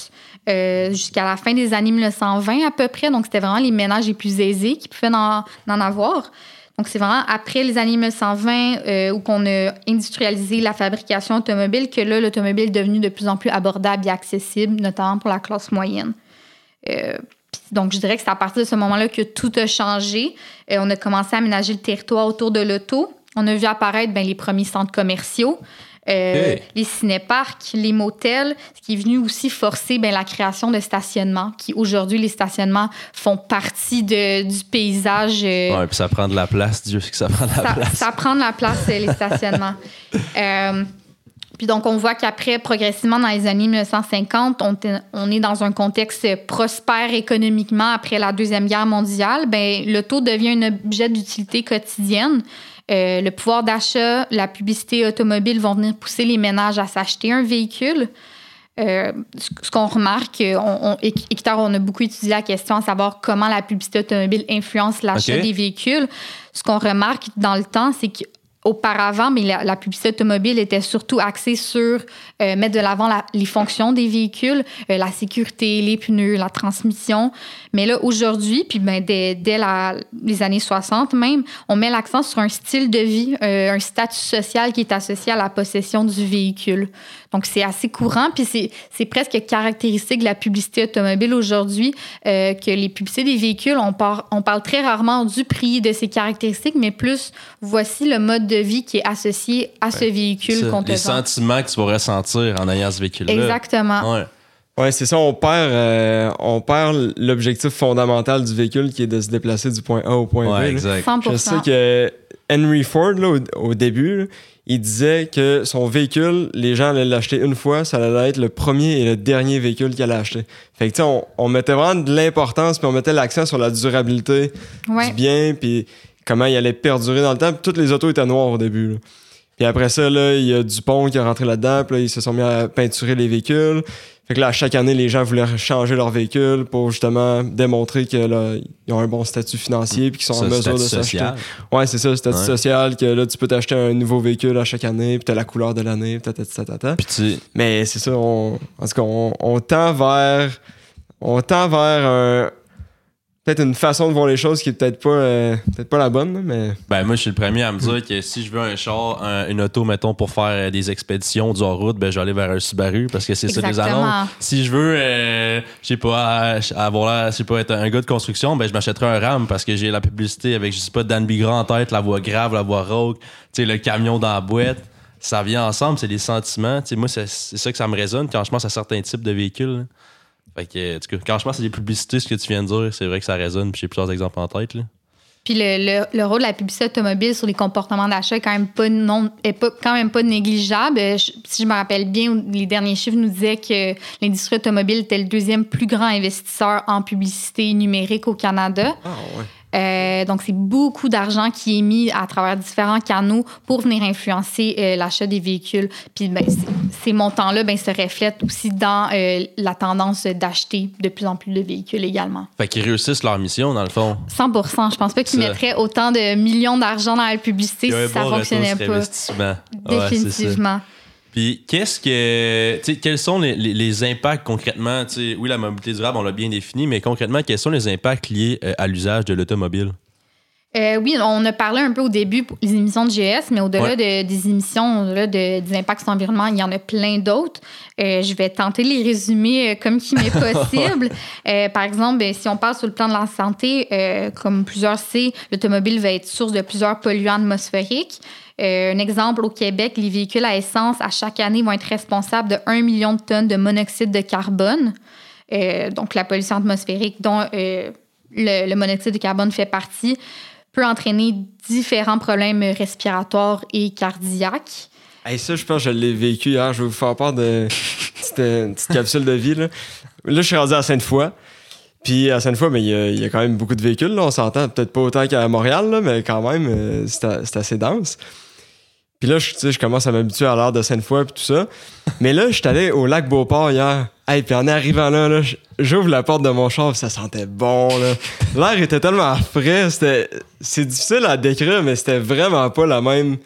euh, jusqu'à la fin des années dix-neuf cent vingt à peu près. Donc, c'était vraiment les ménages les plus aisés qui pouvaient en, en avoir. Donc, c'est vraiment après les années dix-neuf cent vingt euh, où on a industrialisé la fabrication automobile que là, l'automobile est devenu de plus en plus abordable et accessible, notamment pour la classe moyenne. Euh, donc, je dirais que c'est à partir de ce moment-là que tout a changé. Euh, on a commencé à aménager le territoire autour de l'auto. On a vu apparaître bien, les premiers centres commerciaux, euh, hey. les cinéparcs, les motels, ce qui est venu aussi forcer bien, la création de stationnements, qui aujourd'hui, les stationnements font partie de, du paysage. Euh, oui, puis ça prend de la place, Dieu sait que ça prend de la ça, place. Ça prend de la place, les stationnements. euh, Puis donc, on voit qu'après, progressivement, dans les années dix-neuf cent cinquante, on, t- on est dans un contexte prospère économiquement après la Deuxième Guerre mondiale. Bien, l'auto devient un objet d'utilité quotidienne. Euh, le pouvoir d'achat, la publicité automobile vont venir pousser les ménages à s'acheter un véhicule. Euh, ce qu'on remarque, on, on, Équiterre, on a beaucoup étudié la question à savoir comment la publicité automobile influence l'achat okay. des véhicules. Ce qu'on remarque dans le temps, c'est que auparavant, mais la, la publicité automobile était surtout axée sur euh, mettre de l'avant la, les fonctions des véhicules, euh, la sécurité, les pneus, la transmission. Mais là, aujourd'hui, puis ben, dès, dès la, les années soixante même, on met l'accent sur un style de vie, euh, un statut social qui est associé à la possession du véhicule. Donc, c'est assez courant, puis c'est, c'est presque caractéristique de la publicité automobile aujourd'hui euh, que les publicités des véhicules, on, par, on parle très rarement du prix, de ses caractéristiques, mais plus, voici le mode de vie qui est associé à ce ouais, véhicule ça, qu'on te les vend. sentiments que tu vas ressentir en ayant ce véhicule-là. Exactement. Ouais. Oui, c'est ça, on perd, euh, on perd l'objectif fondamental du véhicule qui est de se déplacer du point A au point ouais, B. Exact. cent pour cent. Je sais que Henry Ford, là, au, au début, là, il disait que son véhicule, les gens allaient l'acheter une fois, ça allait être le premier et le dernier véhicule qu'il allait acheter. Fait que tu sais, on, on mettait vraiment de l'importance, puis on mettait l'accent sur la durabilité ouais. du bien, puis comment il allait perdurer dans le temps. Puis toutes les autos étaient noires au début, là. Puis après ça, là, il y a Dupont qui est rentré là-dedans, puis là, ils se sont mis à peinturer les véhicules. Fait que là, à chaque année, les gens voulaient changer leur véhicule pour justement démontrer que là, ils ont un bon statut financier puis qu'ils sont ça, en mesure de s'acheter. Social. Ouais, c'est ça, le statut ouais. social, que là, tu peux t'acheter un nouveau véhicule à chaque année, puis t'as la couleur de l'année, puis tata. Puis tu... Mais c'est ça, on, en tout cas, on, on tend vers. On tend vers un. Peut-être une façon de voir les choses qui est peut-être pas, euh, peut-être pas la bonne, mais... Ben moi, je suis le premier à me dire que si je veux un char, un, une auto, mettons, pour faire des expéditions du hors-route, ben je vais aller vers un Subaru parce que c'est Exactement. ça les annonces. Si je veux, euh, je sais pas, avoir je sais pas, être un gars de construction, ben je m'achèterai un Ram parce que j'ai la publicité avec, je sais pas, Dan Bigra en tête, la voix grave, la voix rauque, tu sais, le camion dans la boîte. Ça vient ensemble, c'est des sentiments. Tu sais, moi, c'est, c'est ça que ça me résonne quand je pense à certains types de véhicules, là. Fait que, en tout cas, quand je pense à des publicités, ce que tu viens de dire, c'est vrai que ça résonne, puis j'ai plusieurs exemples en tête, là. Puis le, le, le rôle de la publicité automobile sur les comportements d'achat est quand même pas, non, est pas, quand même pas négligeable. Je, si je me rappelle bien, les derniers chiffres nous disaient que l'industrie automobile était le deuxième plus grand investisseur en publicité numérique au Canada. Ah ouais. Euh, donc, c'est beaucoup d'argent qui est mis à travers différents canaux pour venir influencer euh, l'achat des véhicules. Puis, ben, ces montants-là ben, se reflètent aussi dans euh, la tendance d'acheter de plus en plus de véhicules également. Fait qu'ils réussissent leur mission, dans le fond. cent pour cent. Je pense pas qu'ils ça. mettraient autant de millions d'argent dans la publicité si ça fonctionnait pas. Définitivement. Ouais, puis, qu'est-ce que. Tu sais, quels sont les, les, les impacts concrètement? Tu sais, oui, la mobilité durable, on l'a bien défini, mais concrètement, quels sont les impacts liés euh, à l'usage de l'automobile? Euh, oui, on a parlé un peu au début pour les émissions de G S, mais au-delà ouais. de, des émissions, au-delà de, des impacts sur l'environnement, il y en a plein d'autres. Euh, je vais tenter de les résumer euh, comme qu'il m'est possible. euh, par exemple, ben, si on parle sur le plan de la santé, euh, comme plusieurs savent, l'automobile va être source de plusieurs polluants atmosphériques. Euh, un exemple, au Québec, les véhicules à essence, à chaque année, vont être responsables de un million de tonnes de monoxyde de carbone. Euh, donc, la pollution atmosphérique dont euh, le, le monoxyde de carbone fait partie peut entraîner différents problèmes respiratoires et cardiaques. Hey, ça, je pense que je l'ai vécu hier. Je vais vous faire part de petite, une petite capsule de vie. Là, là je suis rendu à Sainte-Foy. Puis à Sainte-Foy, mais il y, y a quand même beaucoup de véhicules. Là, on s'entend peut-être pas autant qu'à Montréal, là, mais quand même, euh, c'est, c'est assez dense. Puis là, je, je commence à m'habituer à l'heure de Sainte-Foy et tout ça. Mais là, je suis allé au lac Beauport hier. Hey, puis en arrivant là, là, j'ouvre la porte de mon char et ça sentait bon. Là. L'air était tellement frais. C'était, c'est difficile à décrire, mais c'était vraiment pas la même,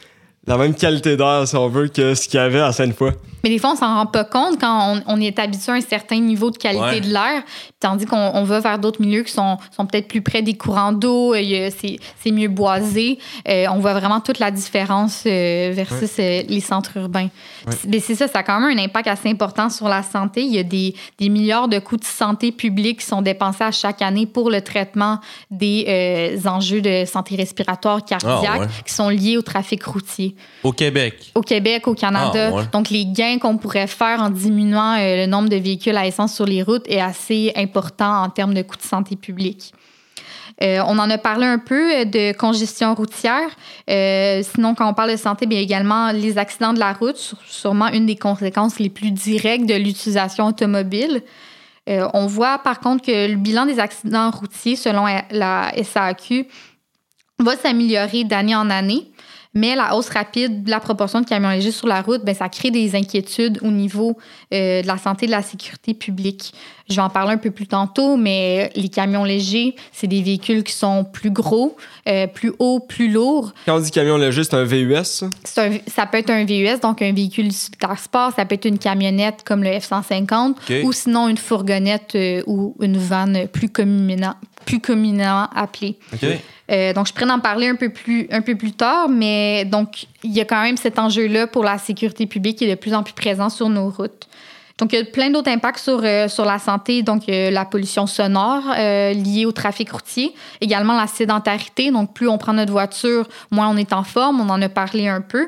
la même qualité d'air, si on veut, que ce qu'il y avait à Sainte-Foy. Mais des fois, on s'en rend pas compte quand on, on est habitué à un certain niveau de qualité Ouais. de l'air, tandis qu'on on va vers d'autres milieux qui sont, sont peut-être plus près des courants d'eau, euh, c'est, c'est mieux boisé. Euh, on voit vraiment toute la différence euh, versus ouais. euh, les centres urbains. Ouais. Mais c'est ça, ça a quand même un impact assez important sur la santé. Il y a des, des milliards de coûts de santé publique qui sont dépensés à chaque année pour le traitement des euh, enjeux de santé respiratoire, cardiaque, ah, ouais. qui sont liés au trafic routier. Au Québec? Au Québec, au Canada. Ah, ouais. Donc, les gains qu'on pourrait faire en diminuant euh, le nombre de véhicules à essence sur les routes est assez important en termes de coûts de santé publique. Euh, on en a parlé un peu de congestion routière. Euh, sinon, quand on parle de santé, bien également les accidents de la route, sûrement une des conséquences les plus directes de l'utilisation automobile. Euh, on voit par contre que le bilan des accidents routiers, selon la S A Q, va s'améliorer d'année en année. Mais la hausse rapide de la proportion de camions légers sur la route, bien, ça crée des inquiétudes au niveau euh, de la santé et de la sécurité publique. Je vais en parler un peu plus tantôt, mais les camions légers, c'est des véhicules qui sont plus gros, euh, plus hauts, plus lourds. Quand on dit camion léger, c'est un V U S, ça? C'est un, ça peut être un V U S, donc un véhicule utilitaire sport. Ça peut être une camionnette comme le F cent cinquante, okay. ou sinon une fourgonnette euh, ou une vanne plus communément, plus communément appelée. Okay. Euh, donc, je pourrais en parler un peu plus, un peu plus tard, mais donc, il y a quand même cet enjeu-là pour la sécurité publique qui est de plus en plus présent sur nos routes. Donc, il y a plein d'autres impacts sur, euh, sur la santé, donc euh, la pollution sonore euh, liée au trafic routier, également la sédentarité, donc plus on prend notre voiture, moins on est en forme, on en a parlé un peu.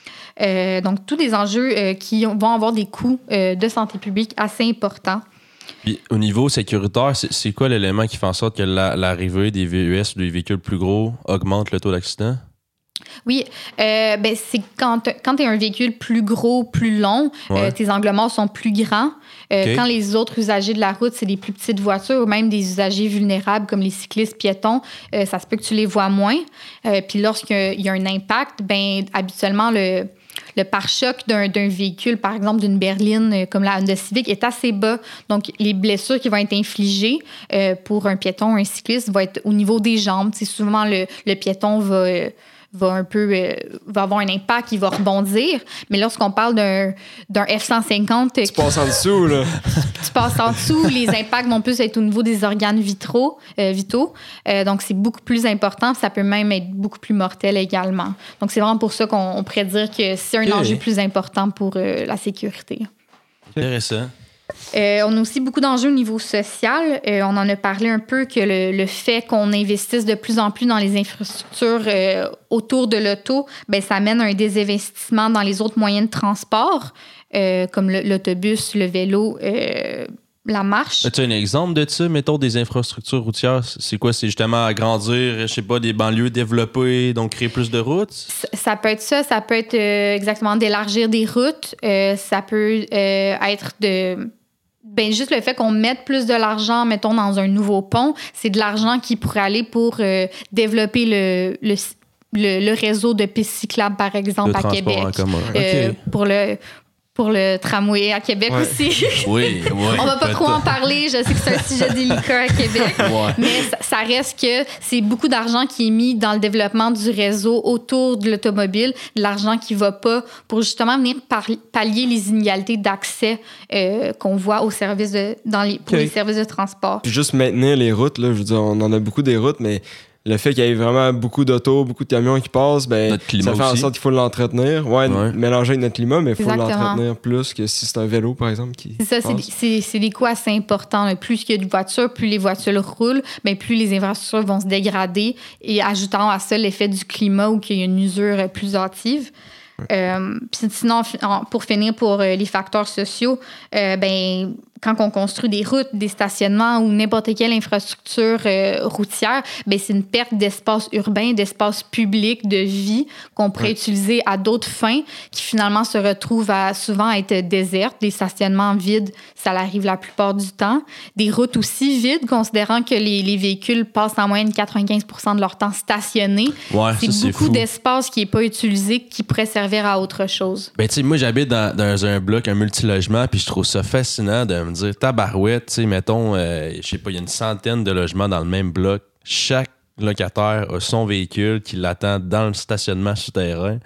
Euh, donc, tous des enjeux euh, qui vont avoir des coûts euh, de santé publique assez importants. Puis, au niveau sécuritaire, c'est, c'est quoi l'élément qui fait en sorte que la, l'arrivée des V U S ou des véhicules plus gros augmente le taux d'accident? Oui, euh, ben c'est quand, quand tu as un véhicule plus gros, plus long, ouais. euh, tes angles morts sont plus grands. Euh, okay. Quand les autres usagers de la route, c'est des plus petites voitures ou même des usagers vulnérables comme les cyclistes, piétons, euh, ça se peut que tu les vois moins. Euh, puis lorsqu'il y a un impact, ben habituellement, le... Le pare-choc d'un, d'un véhicule, par exemple d'une berline comme la Honda Civic, est assez bas. Donc, les blessures qui vont être infligées euh, pour un piéton ou un cycliste vont être au niveau des jambes. C'est souvent, le, le piéton va, euh, va un peu euh, va avoir un impact, il va rebondir. Mais lorsqu'on parle d'un, d'un F cent cinquante... Tu passes en dessous, là. Tu passes en dessous. Les impacts vont plus être au niveau des organes vitraux, euh, vitaux. Euh, donc, c'est beaucoup plus important. Ça peut même être beaucoup plus mortel également. Donc, c'est vraiment pour ça qu'on on pourrait dire que c'est un okay. enjeu plus important pour euh, la sécurité. Intéressant. Euh, on a aussi beaucoup d'enjeux au niveau social. Euh, on en a parlé un peu que le, le fait qu'on investisse de plus en plus dans les infrastructures euh, autour de l'auto, ben, ça amène à un désinvestissement dans les autres moyens de transport, euh, comme le, l'autobus, le vélo, euh, la marche. As-tu un exemple de ça, mettons, des infrastructures routières? C'est quoi? C'est justement agrandir, je sais pas, des banlieues développées, donc créer plus de routes? Ça, ça peut être ça. Ça peut être euh, exactement d'élargir des routes. Euh, ça peut euh, être de... Ben juste le fait qu'on mette plus de l'argent, mettons, dans un nouveau pont, c'est de l'argent qui pourrait aller pour euh, développer le, le, le, le réseau de pistes cyclables, par exemple, de à Québec. En commun. Euh, okay. Pour le... pour le tramway à Québec ouais. aussi. Oui, oui. On va pas trop en parler. Je sais que c'est un sujet délicat à Québec. Ouais. Mais ça, ça reste que c'est beaucoup d'argent qui est mis dans le développement du réseau autour de l'automobile, de l'argent qui va pas pour justement venir par, pallier les inégalités d'accès euh, qu'on voit aux services de, dans les, pour okay. les services de transport. Puis juste maintenir les routes, là, je veux dire, on en a beaucoup des routes, mais le fait qu'il y ait vraiment beaucoup d'autos, beaucoup de camions qui passent, ben, ça fait en sorte qu'il faut l'entretenir. Ouais, ouais. mélanger avec notre climat, mais il faut Exactement. l'entretenir plus que si c'est un vélo, par exemple. Qui c'est ça, c'est des, c'est, c'est des coûts assez importants. Plus il y a de voitures, plus les voitures roulent, ben, plus les infrastructures vont se dégrader. Et ajoutant à ça l'effet du climat ou qu'il y a une usure plus hâtive. Ouais. Euh, sinon, pour finir, pour les facteurs sociaux, euh, ben, quand on construit des routes, des stationnements ou n'importe quelle infrastructure euh, routière, ben c'est une perte d'espace urbain, d'espace public, de vie qu'on pourrait ouais. utiliser à d'autres fins qui finalement se retrouvent à souvent être désertes. Les stationnements vides, ça arrive la plupart du temps. Des routes aussi vides, considérant que les, les véhicules passent en moyenne quatre-vingt-quinze pour cent de leur temps stationnés. Ouais, c'est ça, beaucoup c'est d'espace qui n'est pas utilisé, qui pourrait servir à autre chose. Ben, tu sais, moi, j'habite dans, dans un bloc, un multilogement, puis je trouve ça fascinant de me dire, tabarouette, tu sais, mettons, euh, je sais pas, il y a une centaine de logements dans le même bloc. Chaque locataire a son véhicule qui l'attend dans le stationnement souterrain.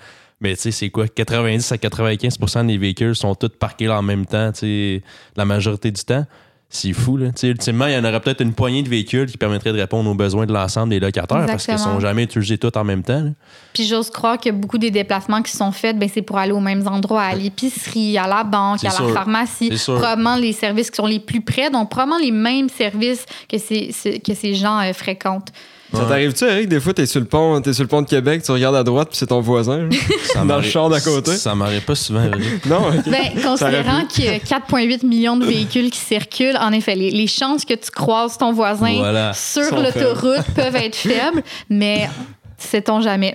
Mais tu sais, c'est quoi? quatre-vingt-dix à quatre-vingt-quinze pour cent des véhicules sont tous parqués là en même temps, tu sais, la majorité du temps. C'est fou, là. Tu sais, ultimement, il y en aurait peut-être une poignée de véhicules qui permettraient de répondre aux besoins de l'ensemble des locataires. Exactement. Parce qu'ils ne sont jamais utilisés tous en même temps. Là. Puis j'ose croire que beaucoup des déplacements qui sont faits, ben, c'est pour aller aux mêmes endroits, à l'épicerie, à la banque, c'est à sûr. La pharmacie. Probablement les services qui sont les plus près, donc probablement les mêmes services que ces, que ces gens euh, fréquentent. Ça t'arrive-tu, Eric? Des fois, t'es sur le pont, t'es sur le pont de Québec, tu regardes à droite, puis c'est ton voisin, dans le char d'à côté. Ça m'arrive pas souvent, Eric. Non, okay. Ben, considérant qu'il y a quatre virgule huit millions de véhicules qui circulent, en effet, les, les chances que tu croises ton voisin voilà. sur Sont l'autoroute faibles. Peuvent être faibles, mais sait-on jamais.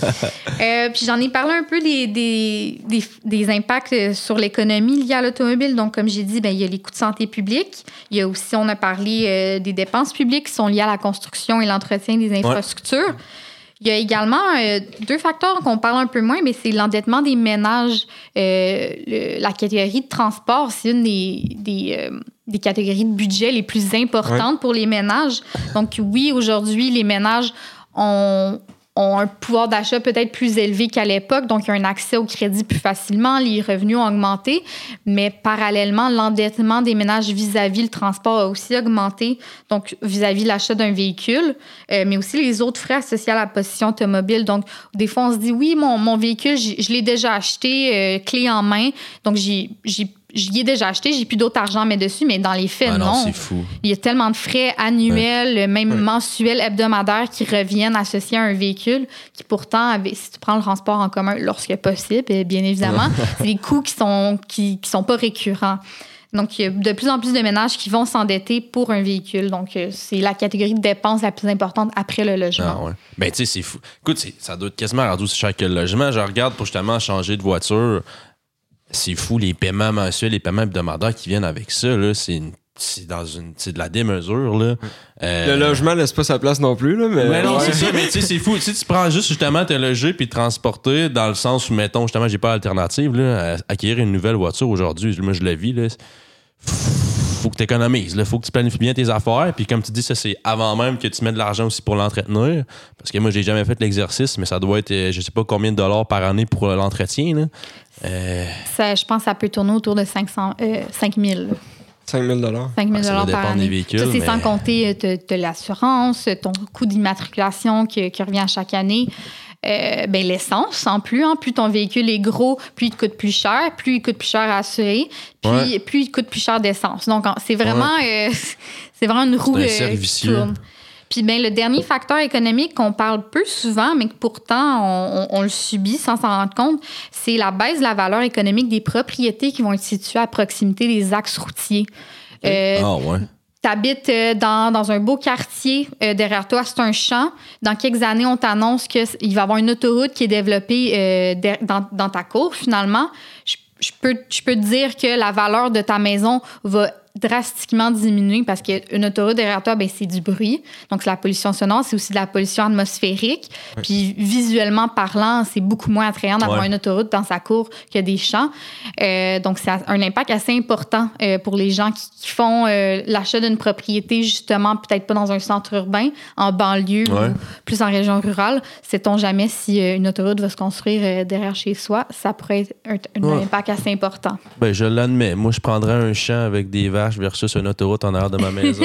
euh, puis j'en ai parlé un peu des, des, des, des impacts sur l'économie liés à l'automobile. Donc, comme j'ai dit, ben, il y a les coûts de santé publique. Il y a aussi, on a parlé euh, des dépenses publiques qui sont liées à la construction et l'entretien des infrastructures. Ouais. Il y a également euh, deux facteurs qu'on parle un peu moins, mais c'est l'endettement des ménages. Euh, le, la catégorie de transport, c'est une des, des, euh, des catégories de budget les plus importantes ouais. pour les ménages. Donc, oui, aujourd'hui, les ménages ont, ont un pouvoir d'achat peut-être plus élevé qu'à l'époque, donc il y a un accès au crédit plus facilement, les revenus ont augmenté, mais parallèlement, l'endettement des ménages vis-à-vis le transport a aussi augmenté, donc vis-à-vis l'achat d'un véhicule, euh, mais aussi les autres frais associés à la possession automobile. Donc, des fois, on se dit, oui, mon, mon véhicule, je l'ai déjà acheté, euh, clé en main, donc j'ai, j'ai J'y ai déjà acheté, j'ai plus d'autre argent à mettre dessus, mais dans les faits, ah non. non. C'est fou. Il y a tellement de frais annuels, ouais. même ouais. mensuels, hebdomadaires qui reviennent associés à un véhicule qui pourtant, si tu prends le transport en commun lorsque possible, bien évidemment, c'est des coûts qui sont, qui, qui sont pas récurrents. Donc, il y a de plus en plus de ménages qui vont s'endetter pour un véhicule. Donc, c'est la catégorie de dépenses la plus importante après le logement. Ah ouais. Ben, tu sais, c'est fou. Écoute, c'est, ça doit être quasiment rendu aussi cher que le logement. Je regarde pour justement changer de voiture. C'est fou, les paiements mensuels, les paiements hebdomadaires qui viennent avec ça, là, c'est, une, c'est, dans une, c'est de la démesure. Là. Euh... Le logement laisse pas sa place non plus. Là, mais mais non, ouais. c'est ça, mais tu sais, c'est fou. Si tu prends juste justement te loger puis te transporter dans le sens où, mettons, justement, j'ai pas d'alternative, là, à acquérir une nouvelle voiture aujourd'hui, moi je la vis, là, faut que tu économises. Il faut que tu planifies bien tes affaires. Puis comme tu dis, ça, c'est avant même que tu mets de l'argent aussi pour l'entretenir. Parce que moi, j'ai jamais fait l'exercice, mais ça doit être, je sais pas combien de dollars par année pour l'entretien. Là. Euh... Ça, je pense que ça peut tourner autour de cinq cents, euh, cinq mille. cinq mille dollars. cinq mille dollars ah, par année. Des véhicules, ça, c'est mais... sans compter de, de l'assurance, ton coût d'immatriculation qui, qui revient à chaque année. Euh, ben, l'essence, en plus. Hein, plus ton véhicule est gros, plus il te coûte plus cher, plus il coûte plus cher à assurer, puis ouais. plus il coûte plus cher d'essence. Donc, c'est vraiment, ouais. euh, c'est vraiment une roue euh, qui tourne. Puis ben, le dernier facteur économique qu'on parle peu souvent, mais que pourtant on, on, on le subit sans s'en rendre compte, c'est la baisse de la valeur économique des propriétés qui vont être situées à proximité des axes routiers. Euh, ah ouais. Tu habites dans, dans un beau quartier, euh, derrière toi, c'est un champ. Dans quelques années, on t'annonce qu'il va y avoir une autoroute qui est développée euh, de, dans, dans ta cour, finalement. Je, je, peux, je peux te dire que la valeur de ta maison va drastiquement diminuer parce qu'une autoroute derrière toi, ben, c'est du bruit. Donc, c'est la pollution sonore, c'est aussi de la pollution atmosphérique. Ouais. Puis, visuellement parlant, c'est beaucoup moins attrayant d'avoir ouais. une autoroute dans sa cour que des champs. Euh, donc, c'est un impact assez important euh, pour les gens qui, qui font euh, l'achat d'une propriété, justement, peut-être pas dans un centre urbain, en banlieue ouais. ou plus en région rurale. Sait-on jamais si euh, une autoroute va se construire euh, derrière chez soi? Ça pourrait être un, un ouais. impact assez important. Ben, je l'admets. Moi, je prendrais un champ avec des vaches versus une autoroute en arrière de ma maison.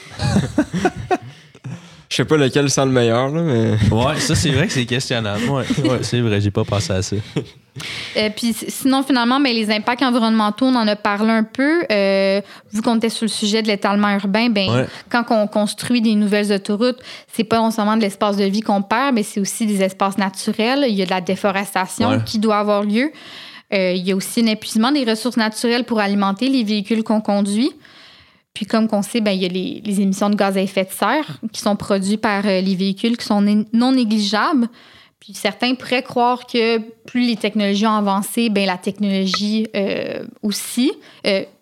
Je sais pas lequel sent le meilleur, là, mais... Ouais, ça, c'est vrai que c'est questionnable. Ouais, ouais, c'est vrai, j'ai pas pensé à ça. Euh, puis sinon, finalement, ben, les impacts environnementaux, on en a parlé un peu. Euh, vu qu'on était sur le sujet de l'étalement urbain, ben, ouais. quand on construit des nouvelles autoroutes, c'est pas non seulement de l'espace de vie qu'on perd, mais c'est aussi des espaces naturels. Il y a de la déforestation ouais. qui doit avoir lieu. Euh, il y a aussi un épuisement des ressources naturelles pour alimenter les véhicules qu'on conduit. Puis comme on sait, ben, il y a les, les émissions de gaz à effet de serre qui sont produites par euh, les véhicules qui sont né- non négligeables. Puis certains pourraient croire que plus les technologies ont avancé, ben, la technologie euh, aussi. Euh,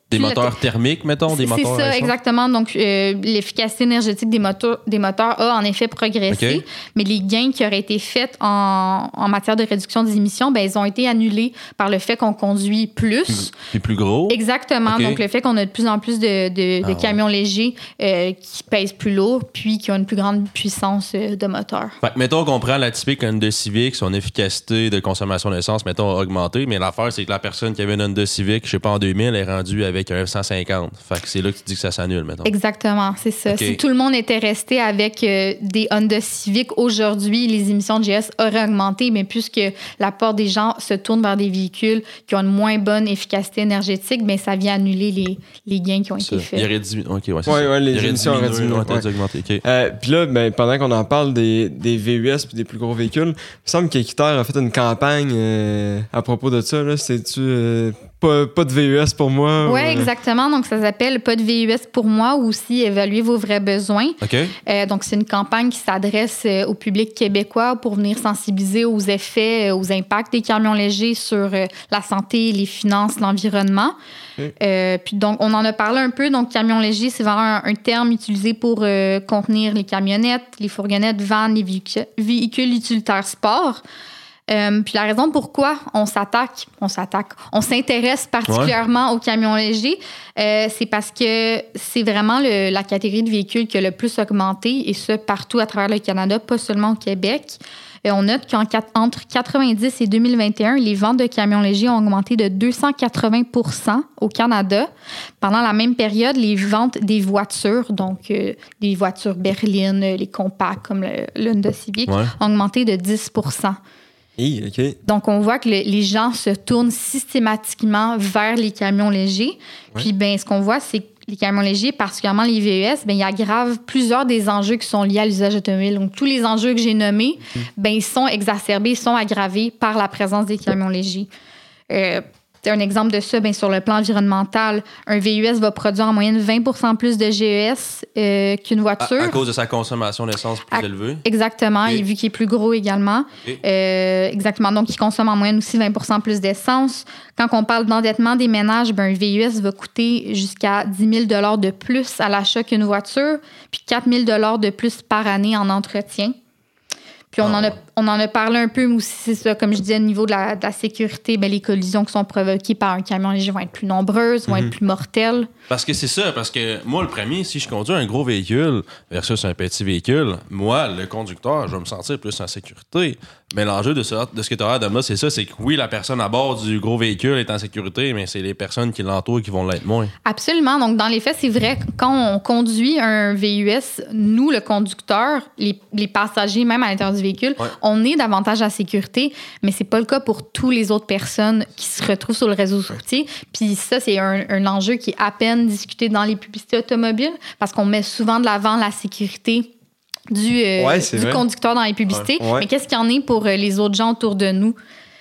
Des Puis moteurs le- thermiques, mettons, des C'est moteurs ça, à essence? exactement. Donc, euh, l'efficacité énergétique des moteurs, des moteurs a en effet progressé, OK. mais les gains qui auraient été faits en, en matière de réduction des émissions, ben, ils ont été annulés par le fait qu'on conduit plus. Puis plus gros. Exactement. OK. Donc, le fait qu'on a de plus en plus de, de- de Ah ouais. camions légers euh, qui pèsent plus lourd, puis qui ont une plus grande puissance euh, de moteur. Fait que, mettons qu'on prend la typique Honda Civic, son efficacité de consommation d'essence, mettons, a augmenté, mais l'affaire, c'est que la personne qui avait une Honda Civic, je sais pas, en deux mille, est rendue avec un F cent cinquante. Fait que c'est là que tu dis que ça s'annule, mettons. Exactement, c'est ça. OK. Si tout le monde était resté avec euh, des Honda Civic aujourd'hui, les émissions de G S auraient augmenté, mais puisque la plupart des gens se tournent vers des véhicules qui ont une moins bonne efficacité énergétique, bien, ça vient annuler les, les gains qui ont Ça. été faits. Il aurait diminué. OK, ouais, c'est Ouais, ça. ouais, les Il aurait émissions auraient diminué, diminué, ouais, t'as ouais. dû augmenter. OK. Euh, Puis là, ben, pendant qu'on en parle des, des V U S puis des plus gros véhicules, il me semble qu'Équiterre a fait une campagne euh, à propos de ça. Là. C'est-tu euh, pas, pas de V U S pour moi? Oui, ou, euh, exactement. Donc, ça s'appelle Pas de V U S pour moi ou aussi Évaluer vos vrais besoins. OK. Euh, donc, c'est une campagne qui s'adresse euh, au public québécois pour venir sensibiliser aux effets, euh, aux impacts des camions légers sur euh, la santé, les finances, l'environnement. Ok. Euh, puis donc, on en a parlé un peu. Donc, camion léger, c'est vraiment un, un terme utilisé pour euh, contenir les camionnettes, les fourgonnettes, vannes, les véhicules, véhicules utilitaires sport. Euh, puis la raison pourquoi on s'attaque, on s'attaque, on s'intéresse particulièrement aux camions légers, euh, c'est parce que c'est vraiment le- la catégorie de véhicules qui a le plus augmenté, et ce, partout à travers le Canada, pas seulement au Québec. Euh, on note qu'entre quatre-vingt-dix et deux mille vingt et un, les ventes de camions légers ont augmenté de deux cent quatre-vingts pour cent au Canada. Pendant la même période, les ventes des voitures, donc euh, les voitures berlines, euh, les compacts comme le, le Honda Civic, Ouais. ont augmenté de dix pour cent. Hi, OK. Donc, on voit que le- les gens se tournent systématiquement vers les camions légers. Ouais. Puis, ben, ce qu'on voit, c'est que les camions légers, particulièrement les V E S, ben, ils aggravent plusieurs des enjeux qui sont liés à l'usage automobile. Donc, tous les enjeux que j'ai nommés, ben, ils sont exacerbés, ils sont aggravés par la présence des camions légers. Euh, un exemple de ça, ben, sur le plan environnemental, un V U S va produire en moyenne vingt pour cent plus de G E S euh, qu'une À, voiture. à cause de sa consommation d'essence plus À- élevée. Exactement, Ok. et vu qu'il est plus gros également. Ok. Euh, exactement, donc il consomme en moyenne aussi vingt pour cent plus d'essence. Quand on parle d'endettement des ménages, ben, un V U S va coûter jusqu'à dix mille dollars de plus à l'achat qu'une voiture, puis quatre mille dollars de plus par année en entretien. Puis on, Ah en a, ouais. on en a parlé un peu aussi, c'est ça, comme je disais, au niveau de la, de la sécurité, ben, les collisions qui sont provoquées par un camion léger vont être plus nombreuses, vont Mhm. être plus mortelles. Parce que c'est ça, parce que moi, le premier, si je conduis un gros véhicule versus un petit véhicule, moi, le conducteur, je vais me sentir plus en sécurité. Mais l'enjeu de, ça, de ce que tu as là, c'est ça, c'est que oui, la personne à bord du gros véhicule est en sécurité, mais c'est les personnes qui l'entourent qui vont l'être moins. Absolument. Donc, dans les faits, c'est vrai que quand on conduit un V U S, nous, le conducteur, les, les passagers, même à l'intérieur du véhicule, Ouais. on est davantage à sécurité, mais c'est pas le cas pour toutes les autres personnes qui se retrouvent sur le réseau routier. Puis ça, c'est un, un enjeu qui est à peine discuté dans les publicités automobiles parce qu'on met souvent de l'avant la sécurité du, euh, Ouais, c'est du vrai. conducteur dans les publicités. Ouais. Ouais. Mais qu'est-ce qu'il y en est pour euh, les autres gens autour de nous?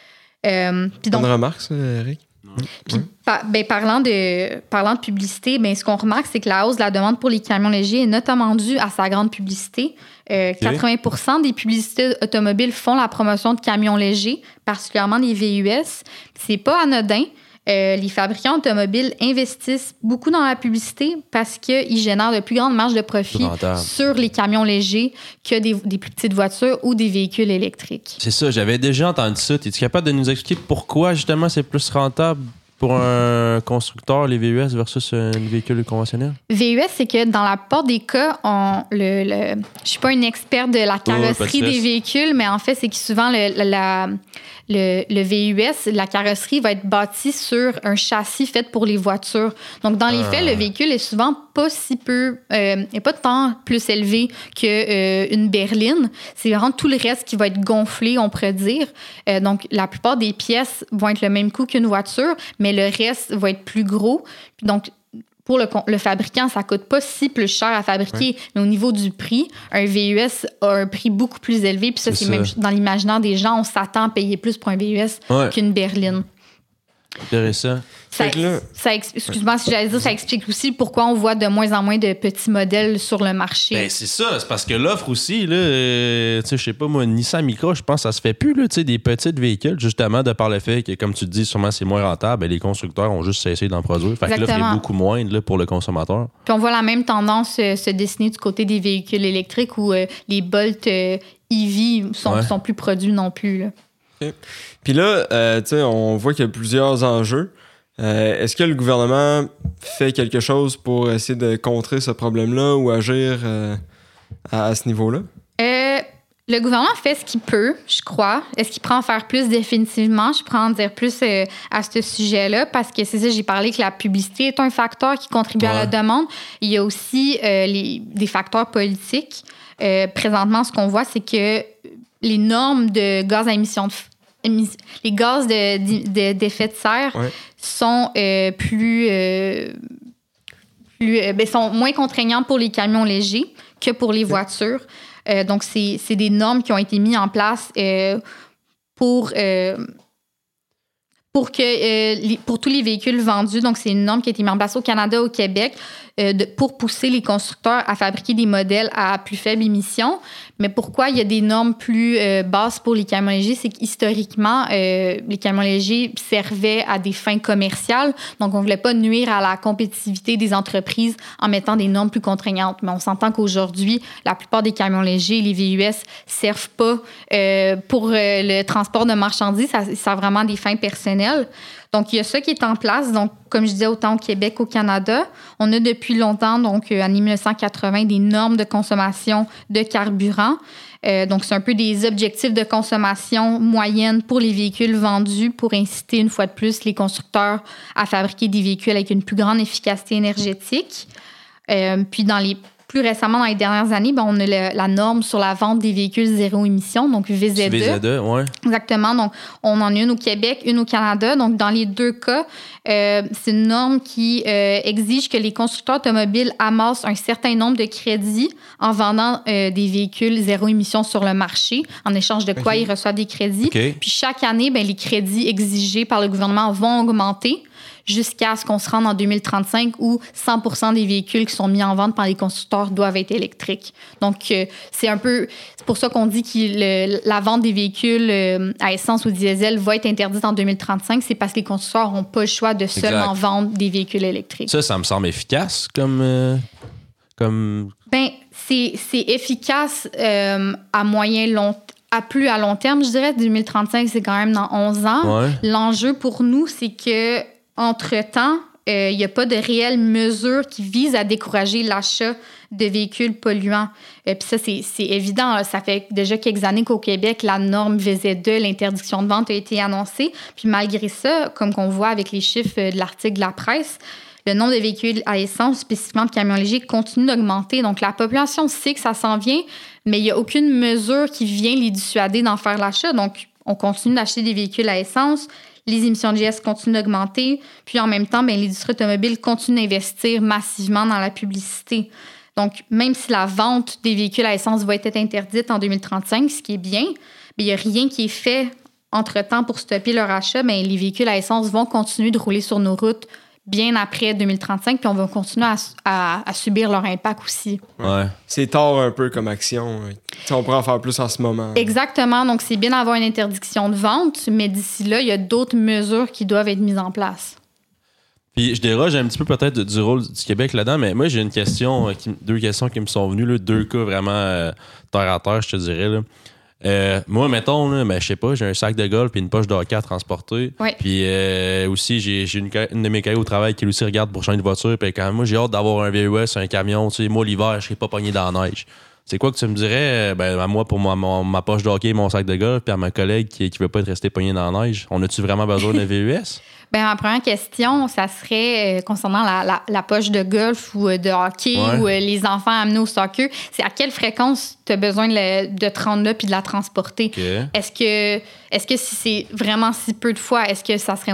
Euh, puis donc, Bonne remarque, ça, Eric. puis, pa- ben, parlant, de, parlant de publicité, ben, ce qu'on remarque, c'est que la hausse de la demande pour les camions légers est notamment due à sa grande publicité. Euh, Ok. quatre-vingts pour cent des publicités automobiles font la promotion de camions légers, particulièrement des V U S. C'est pas anodin. Euh, les fabricants automobiles investissent beaucoup dans la publicité parce qu'ils génèrent de plus grandes marges de profit Plus rentable. sur les camions légers que des, des plus petites voitures ou des véhicules électriques. C'est ça, j'avais déjà entendu ça. Es-tu capable de nous expliquer pourquoi, justement, c'est plus rentable pour un constructeur, les V U S, versus un véhicule conventionnel? V U S, c'est que dans la plupart des cas, on, le, le, je suis pas une experte de la pas de carrosserie des stress. véhicules, mais en fait, c'est que souvent, le, la, le, le V U S, la carrosserie va être bâtie sur un châssis fait pour les voitures. Donc, dans les Ah. faits, le véhicule est souvent pas si peu, euh, est pas tant plus élevé qu'une berline. C'est vraiment tout le reste qui va être gonflé, on pourrait dire. Euh, donc, la plupart des pièces vont être le même coût qu'une voiture, mais le reste va être plus gros. Puis donc, pour le, con- le fabricant, ça coûte pas si plus cher à fabriquer, mais au niveau du prix, un V U S a un prix beaucoup plus élevé. Puis ça, C'est c'est ça. même dans l'imaginaire des gens, on s'attend à payer plus pour un V U S Ouais. qu'une berline. Intéressant. Ça, là, ça, excuse-moi si j'allais dire, ça explique aussi pourquoi on voit de moins en moins de petits modèles sur le marché. Ben, c'est ça. C'est parce que l'offre aussi, là, euh, tu sais, je sais pas, moi, Nissan Micra, je pense que ça se fait plus, là, tu sais, des petits véhicules, justement, de par le fait que, comme tu te dis, sûrement c'est moins rentable, ben, les constructeurs ont juste cessé d'en produire. Fait que l'offre est beaucoup moindre, là, pour le consommateur. Puis on voit la même tendance euh, se dessiner du côté des véhicules électriques où euh, les Bolt euh, E V sont, ouais. sont plus produits non plus, là. Okay. Puis là, euh, tu sais, on voit qu'il y a plusieurs enjeux. Euh, est-ce que le gouvernement fait quelque chose pour essayer de contrer ce problème-là ou agir euh, à, à ce niveau-là? Euh, le gouvernement fait ce qu'il peut, je crois. Est-ce qu'il prend en faire plus définitivement? Je prends en dire plus euh, à ce sujet-là parce que c'est ça, j'ai parlé que la publicité est un facteur qui contribue ouais. à la demande. Il y a aussi euh, les, des facteurs politiques. Euh, présentement, ce qu'on voit, c'est que les normes de gaz à émission de les gaz de, de, d'effet de serre ouais. sont euh, plus, euh, plus euh, ben, sont moins contraignants pour les camions légers que pour les voitures. Euh, donc, c'est, c'est des normes qui ont été mises en place euh, pour, euh, pour, que, euh, les, pour tous les véhicules vendus. Donc, c'est une norme qui a été mise en place au Canada, au Québec, euh, de, pour pousser les constructeurs à fabriquer des modèles à plus faible émission. Mais pourquoi il y a des normes plus euh, basses pour les camions légers? C'est qu'historiquement, euh, les camions légers servaient à des fins commerciales. Donc, on ne voulait pas nuire à la compétitivité des entreprises en mettant des normes plus contraignantes. Mais on s'entend qu'aujourd'hui, la plupart des camions légers, les V U S, ne servent pas euh, pour euh, le transport de marchandises. Ça, ça a vraiment des fins personnelles. Donc, il y a ça qui est en place. Donc, comme je disais, autant au Québec qu'au Canada. On a depuis longtemps, donc en dix-neuf cent quatre-vingts, des normes de consommation de carburant. Euh, donc, c'est un peu des objectifs de consommation moyenne pour les véhicules vendus pour inciter, une fois de plus, les constructeurs à fabriquer des véhicules avec une plus grande efficacité énergétique. Euh, puis, dans les Plus récemment, dans les dernières années, ben, on a le, la norme sur la vente des véhicules zéro émission, donc V Z E. V Z E, oui. Exactement. Donc, on en a une au Québec, une au Canada. Donc, dans les deux cas, euh, c'est une norme qui euh, exige que les constructeurs automobiles amassent un certain nombre de crédits en vendant euh, des véhicules zéro émission sur le marché, en échange de quoi okay. ils reçoivent des crédits. Okay. Puis, chaque année, ben, les crédits exigés par le gouvernement vont augmenter jusqu'à ce qu'on se rende en deux mille trente-cinq où cent pour cent des véhicules qui sont mis en vente par les constructeurs doivent être électriques. Donc, euh, c'est un peu... C'est pour ça qu'on dit que le, la vente des véhicules euh, à essence ou diesel va être interdite en deux mille trente-cinq. C'est parce que les constructeurs n'ont pas le choix de exact. Seulement vendre des véhicules électriques. Ça, ça me semble efficace comme... Euh, comme... Ben, c'est, c'est efficace euh, à moyen long terme. À plus à long terme, je dirais. deux mille trente-cinq, c'est quand même dans onze ans. Ouais. L'enjeu pour nous, c'est que entre-temps, il euh, n'y a pas de réelles mesures qui visent à décourager l'achat de véhicules polluants. Euh, Puis ça, c'est, c'est évident. Là. Ça fait déjà quelques années qu'au Québec, la norme V Z E, l'interdiction de vente, a été annoncée. Puis malgré ça, comme qu'on voit avec les chiffres de l'article de la presse, le nombre de véhicules à essence, spécifiquement de camions légers, continue d'augmenter. Donc, la population sait que ça s'en vient, mais il n'y a aucune mesure qui vient les dissuader d'en faire l'achat. Donc, on continue d'acheter des véhicules à essence. Les émissions de G S continuent d'augmenter. Puis, en même temps, bien, l'industrie automobile continue d'investir massivement dans la publicité. Donc, même si la vente des véhicules à essence va être interdite en deux mille trente-cinq, ce qui est bien, il n'y a rien qui est fait entre-temps pour stopper leur achat. Bien, les véhicules à essence vont continuer de rouler sur nos routes bien après deux mille trente-cinq, puis on va continuer à, à, à subir leur impact aussi. Ouais. C'est tard un peu comme action. T'sais, on pourrait en faire plus en ce moment. Exactement. Donc, c'est bien d'avoir une interdiction de vente, mais d'ici là, il y a d'autres mesures qui doivent être mises en place. Puis, je déroge un petit peu peut-être du rôle du Québec là-dedans, mais moi, j'ai une question, deux questions qui me sont venues, là, deux cas vraiment euh, terre à terre, je te dirais, là. Euh, moi, mettons, là, ben, je sais pas, j'ai un sac de golf et une poche de hockey à transporter. Ouais. Puis euh, aussi, j'ai, j'ai une, une de mes collègues au travail qui lui aussi regarde pour changer de voiture. Puis quand moi, j'ai hâte d'avoir un V U S, un camion. Tu sais, moi, l'hiver, je serais pas pogné dans la neige. C'est quoi que tu me dirais? Ben, à moi, pour ma, mon, ma poche de hockey et mon sac de golf, puis à ma collègue qui, qui veut pas être restée pogné dans la neige, on a-tu vraiment besoin d'un V U S? Ben, ma première question, ça serait euh, concernant la, la, la poche de golf ou euh, de hockey ouais. ou euh, les enfants amenés au soccer. C'est à quelle fréquence tu as besoin de, le, de te rendre là puis de la transporter? Okay. Est-ce que, est-ce que si c'est vraiment si peu de fois, est-ce que ça serait...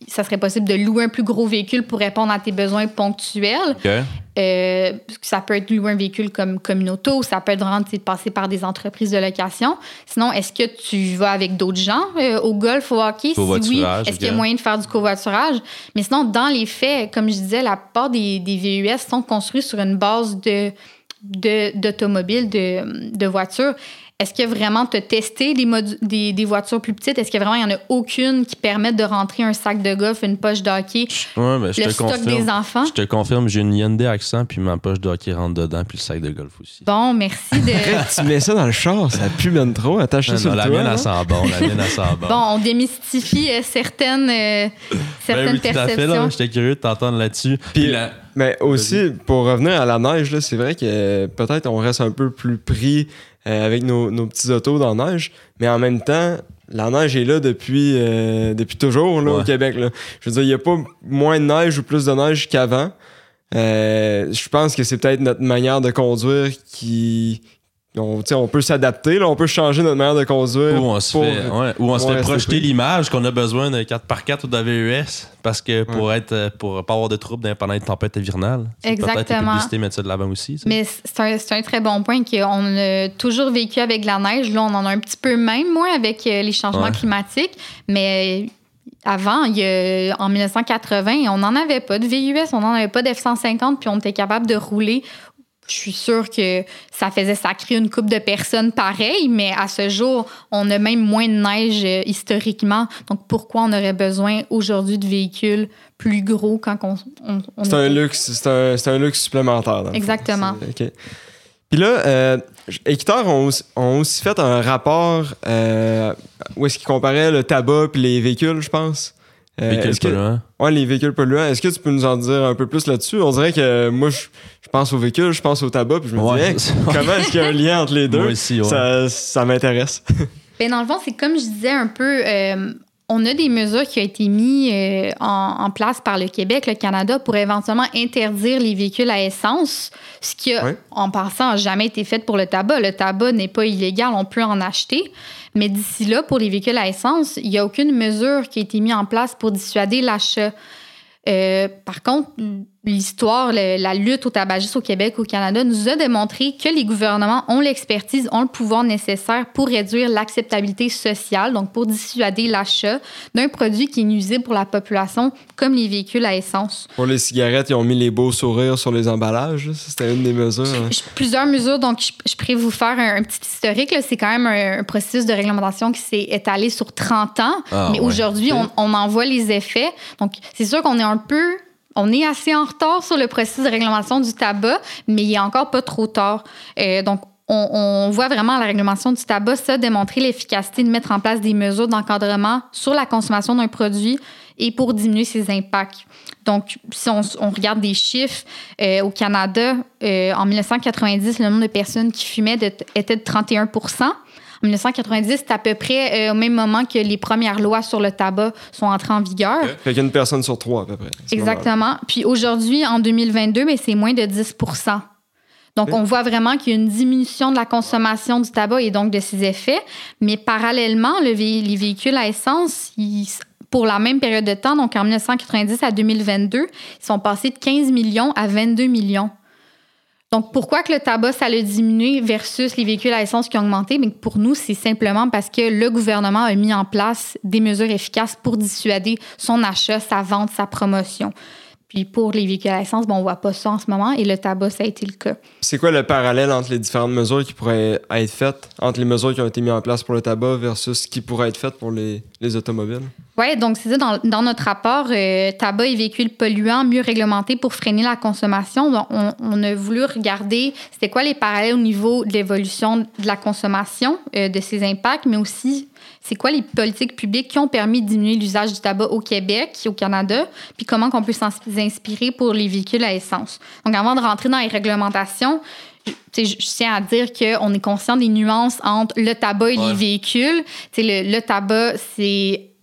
ça serait possible de louer un plus gros véhicule pour répondre à tes besoins ponctuels. OK. Euh, ça peut être louer un véhicule comme, comme une auto, ça peut être vraiment de passer par des entreprises de location. Sinon, est-ce que tu vas avec d'autres gens euh, au golf, au hockey? Si oui, est-ce okay. qu'il y a moyen de faire du covoiturage? Mais sinon, dans les faits, comme je disais, la plupart des, des V U S sont construits sur une base de, de, d'automobiles, de, de voitures. Est-ce que vraiment tu as testé des, modu- des, des voitures plus petites? Est-ce que vraiment il n'y en a aucune qui permette de rentrer un sac de golf, une poche de hockey, ouais, ben, je le te stock confirme, des enfants? Je te confirme, j'ai une Hyundai Accent, puis ma poche de hockey rentre dedans, puis le sac de golf aussi. Bon, merci de... Tu mets ça dans le char, ça pue même trop. Attache ça sur le la toit. Mienne, elle sent bon, la mienne, elle sent bon. Bon, on démystifie euh, certaines, euh, certaines ben oui, perceptions. Tout à fait, là, j'étais curieux de t'entendre là-dessus. Puis, la... Mais aussi, pour revenir à la neige, là, c'est vrai que peut-être on reste un peu plus pris euh, avec nos, nos petits autos dans la neige, mais en même temps, la neige est là depuis, euh, depuis toujours là, ouais. au Québec. Là. Je veux dire, il n'y a pas moins de neige ou plus de neige qu'avant. Euh, je pense que c'est peut-être notre manière de conduire qui... On, on peut s'adapter, là, on peut changer notre manière de conduire. Ou on se fait, ouais, ou on se fait projeter pris. l'image qu'on a besoin de quatre par quatre ou de V U S parce que pour ouais. être pour pas avoir de troubles pendant une tempête hivernale. Exactement. Peut-être les publicités mettent ça de l'avant aussi. T'sais. Mais c'est un, c'est un très bon point qu'on a toujours vécu avec la neige. Là, on en a un petit peu même moins avec les changements ouais. climatiques. Mais avant, il y a, en dix-neuf cent quatre-vingts, on n'en avait pas de V U S, on n'en avait pas d'F cent cinquante, puis on était capable de rouler. Je suis sûre que ça faisait sacrer une couple de personnes pareilles, mais à ce jour, on a même moins de neige euh, historiquement. Donc, pourquoi on aurait besoin aujourd'hui de véhicules plus gros quand on... on, on c'est, un luxe, c'est, un, c'est un luxe supplémentaire. Exactement. Okay. Puis là, euh, Équiterre ont, ont aussi fait un rapport euh, où est-ce qu'ils comparaient le tabac et les véhicules, je pense. Euh, véhicules polluants. Oui, les véhicules polluants. Est-ce que tu peux nous en dire un peu plus là-dessus? On dirait que moi, je, je pense aux véhicules, je pense au tabac, puis je me ouais, dis, hey, comment est-ce qu'il y a un lien entre les deux? Moi aussi, ouais. ça, ça m'intéresse. Ben, dans le fond, c'est comme je disais un peu, euh, on a des mesures qui ont été mises euh, en, en place par le Québec, le Canada, pour éventuellement interdire les véhicules à essence, ce qui, a, oui. en passant, n'a jamais été fait pour le tabac. Le tabac n'est pas illégal, on peut en acheter. Mais d'ici là, pour les véhicules à essence, il n'y a aucune mesure qui a été mise en place pour dissuader l'achat. Euh, par contre, l'histoire, le, la lutte au tabagisme au Québec, au Canada, nous a démontré que les gouvernements ont l'expertise, ont le pouvoir nécessaire pour réduire l'acceptabilité sociale, donc pour dissuader l'achat d'un produit qui est nuisible pour la population, comme les véhicules à essence. Pour les cigarettes, ils ont mis les beaux sourires sur les emballages. C'était une des mesures. Hein. Plusieurs mesures, donc je, je pourrais vous faire un, un petit historique. Là. C'est quand même un, un processus de réglementation qui s'est étalé sur trente ans, ah, mais ouais. aujourd'hui, on, on en voit les effets. Donc, c'est sûr qu'on est un peu... On est assez en retard sur le processus de réglementation du tabac, mais il n'est encore pas trop tard. Euh, donc, on, on voit vraiment la réglementation du tabac, ça, démontrer l'efficacité de mettre en place des mesures d'encadrement sur la consommation d'un produit et pour diminuer ses impacts. Donc, si on, on regarde des chiffres, euh, au Canada, euh, en dix-neuf cent quatre-vingt-dix, le nombre de personnes qui fumaient de, était de trente et un pour cent. En dix-neuf cent quatre-vingt-dix, c'est à peu près euh, au même moment que les premières lois sur le tabac sont entrées en vigueur. Okay. Fait qu'il y a une personne sur trois, à peu près. Exactement. Puis aujourd'hui, en deux mille vingt-deux, mais c'est moins de dix pour cent. Donc, okay. on voit vraiment qu'il y a une diminution de la consommation du tabac et donc de ses effets. Mais parallèlement, le vé- les véhicules à essence, ils, pour la même période de temps, donc en dix-neuf cent quatre-vingt-dix à deux mille vingt-deux, ils sont passés de quinze millions à vingt-deux millions. Donc, pourquoi que le tabac, ça a diminué versus les véhicules à essence qui ont augmenté? Mais pour nous, c'est simplement parce que le gouvernement a mis en place des mesures efficaces pour dissuader son achat, sa vente, sa promotion. Puis pour les véhicules à essence, bon, on ne voit pas ça en ce moment et le tabac, ça a été le cas. C'est quoi le parallèle entre les différentes mesures qui pourraient être faites, entre les mesures qui ont été mises en place pour le tabac versus ce qui pourrait être fait pour les, les automobiles? Oui, donc c'est ça, dans, dans notre rapport, euh, tabac et véhicules polluants mieux réglementés pour freiner la consommation, donc on, on a voulu regarder c'était quoi les parallèles au niveau de l'évolution de la consommation, euh, de ses impacts, mais aussi c'est quoi les politiques publiques qui ont permis de diminuer l'usage du tabac au Québec, au Canada, puis comment on peut s'inspirer pour les véhicules à essence. Donc, avant de rentrer dans les réglementations, je, je tiens à dire qu'on est conscient des nuances entre le tabac et ouais. les véhicules. Le, le tabac, c'est...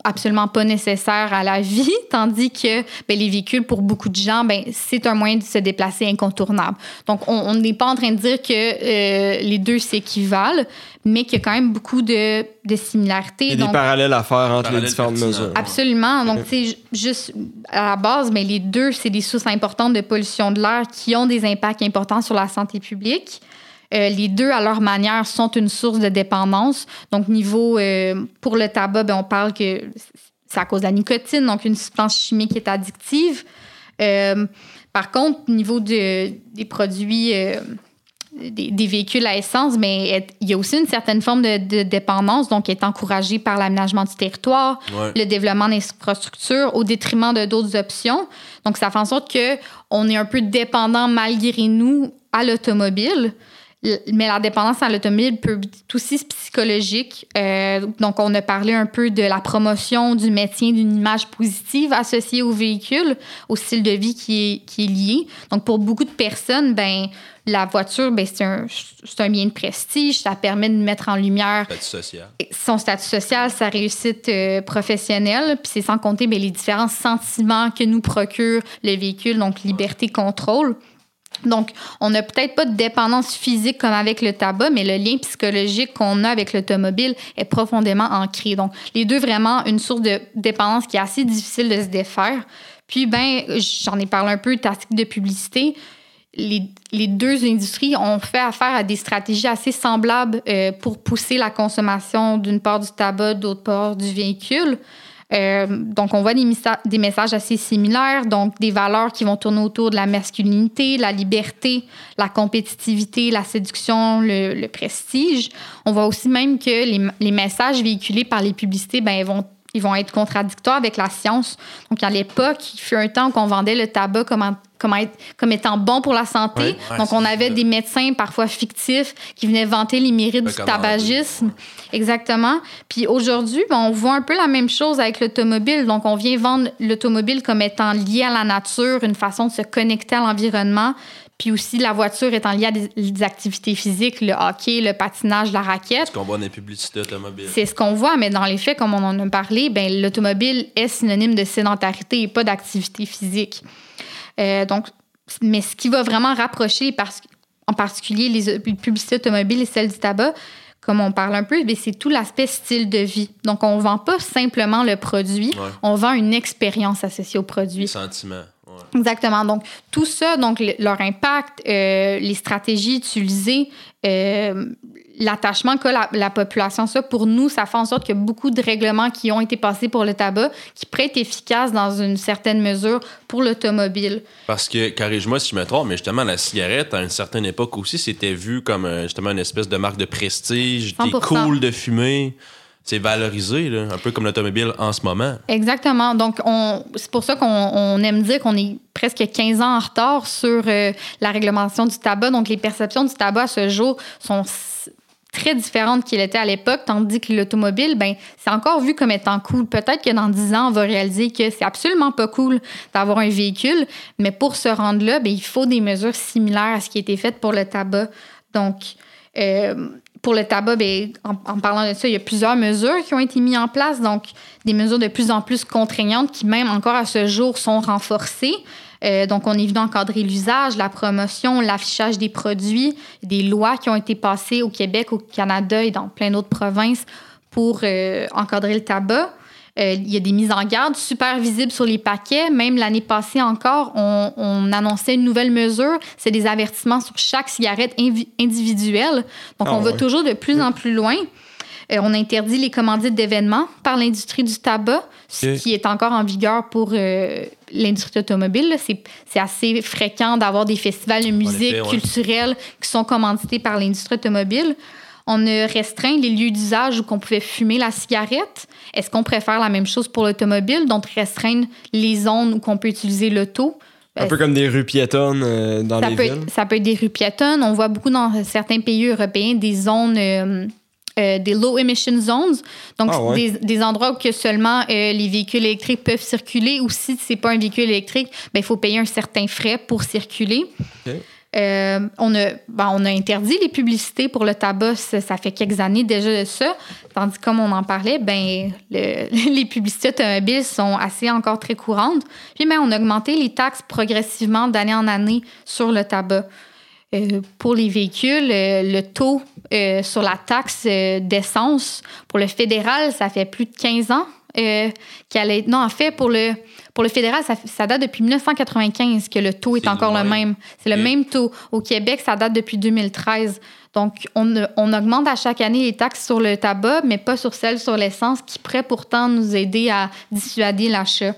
absolument pas nécessaires à la vie, tandis que ben, les véhicules, pour beaucoup de gens, ben, c'est un moyen de se déplacer incontournable. Donc, on n'est pas en train de dire que euh, les deux s'équivalent, mais qu'il y a quand même beaucoup de, de similarités. Il y a donc, des parallèles à faire entre parallèles les différentes pertinents. mesures. Absolument. Donc, tu sais, juste à la base, mais les deux, c'est des sources importantes de pollution de l'air qui ont des impacts importants sur la santé publique. Euh, les deux, à leur manière, sont une source de dépendance. Donc, niveau euh, pour le tabac, ben, on parle que c'est à cause de la nicotine, donc une substance chimique qui est addictive. Euh, par contre, niveau de, des produits, euh, des, des véhicules à essence, mais il y a aussi une certaine forme de, de dépendance, donc qui est encouragée par l'aménagement du territoire, Ouais. le développement d'infrastructures au détriment de d'autres options. Donc, ça fait en sorte qu'on est un peu dépendant malgré nous à l'automobile. Mais la dépendance à l'automobile peut être aussi psychologique. Euh, donc, on a parlé un peu de la promotion du maintien d'une image positive associée au véhicule, au style de vie qui est, qui est lié. Donc, pour beaucoup de personnes, ben, la voiture, ben, c'est un, c'est un bien de prestige. Ça permet de mettre en lumière Statut social. son statut social, sa réussite euh, professionnelle. Puis c'est sans compter ben, les différents sentiments que nous procure le véhicule, donc liberté, contrôle. Donc, on n'a peut-être pas de dépendance physique comme avec le tabac, mais le lien psychologique qu'on a avec l'automobile est profondément ancré. Donc, les deux, vraiment, une source de dépendance qui est assez difficile de se défaire. Puis, ben, j'en ai parlé un peu, tactique de publicité. Les, les deux industries ont fait affaire à des stratégies assez semblables euh, pour pousser la consommation d'une part du tabac, d'autre part du véhicule. Euh, donc, on voit des, missa- des messages assez similaires, donc des valeurs qui vont tourner autour de la masculinité, la liberté, la compétitivité, la séduction, le, le prestige. On voit aussi même que les, les messages véhiculés par les publicités, ben, ils vont ils vont être contradictoires avec la science. Donc, à l'époque, il fut un temps qu'on vendait le tabac comme, en, comme, être, comme étant bon pour la santé. Ouais, ouais, Donc, on avait ça. des médecins parfois fictifs qui venaient vanter les mérites du tabagisme. Ouais. Exactement. Puis aujourd'hui, ben, on voit un peu la même chose avec l'automobile. Donc, on vient vendre l'automobile comme étant lié à la nature, une façon de se connecter à l'environnement. Puis aussi, la voiture étant liée à des, des activités physiques, le hockey, le patinage, la raquette. Ce qu'on voit dans les publicités automobiles. C'est ce qu'on voit, mais dans les faits, comme on en a parlé, ben, l'automobile est synonyme de sédentarité et pas d'activité physique. Euh, donc, mais ce qui va vraiment rapprocher, parce, en particulier les, les publicités automobiles et celles du tabac, comme on parle un peu, bien, c'est tout l'aspect style de vie. Donc, on ne vend pas simplement le produit, ouais. on vend une expérience associée au produit. Les sentiments. Ouais. Exactement. Donc, tout ça, donc le, leur impact, euh, les stratégies utilisées, euh, l'attachement qu'a la, la population, ça, pour nous, ça fait en sorte qu'il y a beaucoup de règlements qui ont été passés pour le tabac qui pourraient être efficaces dans une certaine mesure pour l'automobile. Parce que, corrige-moi si je me trompe, mais justement, la cigarette, à une certaine époque aussi, c'était vu comme justement une espèce de marque de prestige, cent pour cent. T'es cool de fumer. C'est valorisé, là, un peu comme l'automobile en ce moment. Exactement. Donc, on, c'est pour ça qu'on on aime dire qu'on est presque quinze ans en retard sur euh, la réglementation du tabac. Donc, les perceptions du tabac à ce jour sont très différentes qu'il était à l'époque, tandis que l'automobile, ben, c'est encore vu comme étant cool. Peut-être que dans dix ans, on va réaliser que c'est absolument pas cool d'avoir un véhicule, mais pour se rendre là, ben, il faut des mesures similaires à ce qui a été fait pour le tabac. Donc, euh, pour le tabac, bien, en, en parlant de ça, il y a plusieurs mesures qui ont été mises en place, donc des mesures de plus en plus contraignantes qui, même encore à ce jour, sont renforcées. Euh, donc, on est venu encadrer l'usage, la promotion, l'affichage des produits, des lois qui ont été passées au Québec, au Canada et dans plein d'autres provinces pour euh, encadrer le tabac. Euh, il y a des mises en garde super visibles sur les paquets. Même l'année passée encore, on, on annonçait une nouvelle mesure. C'est des avertissements sur chaque cigarette invi- individuelle. Donc, ah, on va ouais. toujours de plus en plus loin. Euh, on interdit les commandites d'événements par l'industrie du tabac, okay. ce qui est encore en vigueur pour euh, l'industrie automobile. C'est, c'est assez fréquent d'avoir des festivals de musique effet, culturels ouais. qui sont commandités par l'industrie automobile. On a restreint les lieux d'usage où on pouvait fumer la cigarette. Est-ce qu'on préfère la même chose pour l'automobile, donc restreindre les zones où on peut utiliser l'auto? Un peu comme des rues piétonnes euh, dans ça les peut villes. Être, ça peut être des rues piétonnes. On voit beaucoup dans certains pays européens des zones, euh, euh, des low emission zones. Donc, ah ouais. des, des endroits où que seulement euh, les véhicules électriques peuvent circuler, ou si ce n'est pas un véhicule électrique, ben, il faut payer un certain frais pour circuler. Okay. Euh, on, a, ben, on a interdit les publicités pour le tabac, ça, ça fait quelques années déjà de ça. Tandis que, comme on en parlait, ben, le, les publicités automobiles sont assez encore très courantes. Puis, ben, on a augmenté les taxes progressivement d'année en année sur le tabac. Euh, pour les véhicules, euh, le taux euh, sur la taxe euh, d'essence, pour le fédéral, ça fait plus de quinze ans. Euh, qu'elle est... Non, en fait, pour le, pour le fédéral, ça, ça date depuis dix-neuf cent quatre-vingt-quinze que le taux est, est encore le même. même. C'est le Et... même taux. Au Québec, ça date depuis deux mille treize. Donc, on, on augmente à chaque année les taxes sur le tabac, mais pas sur celles sur l'essence, qui pourraient pourtant nous aider à dissuader l'achat.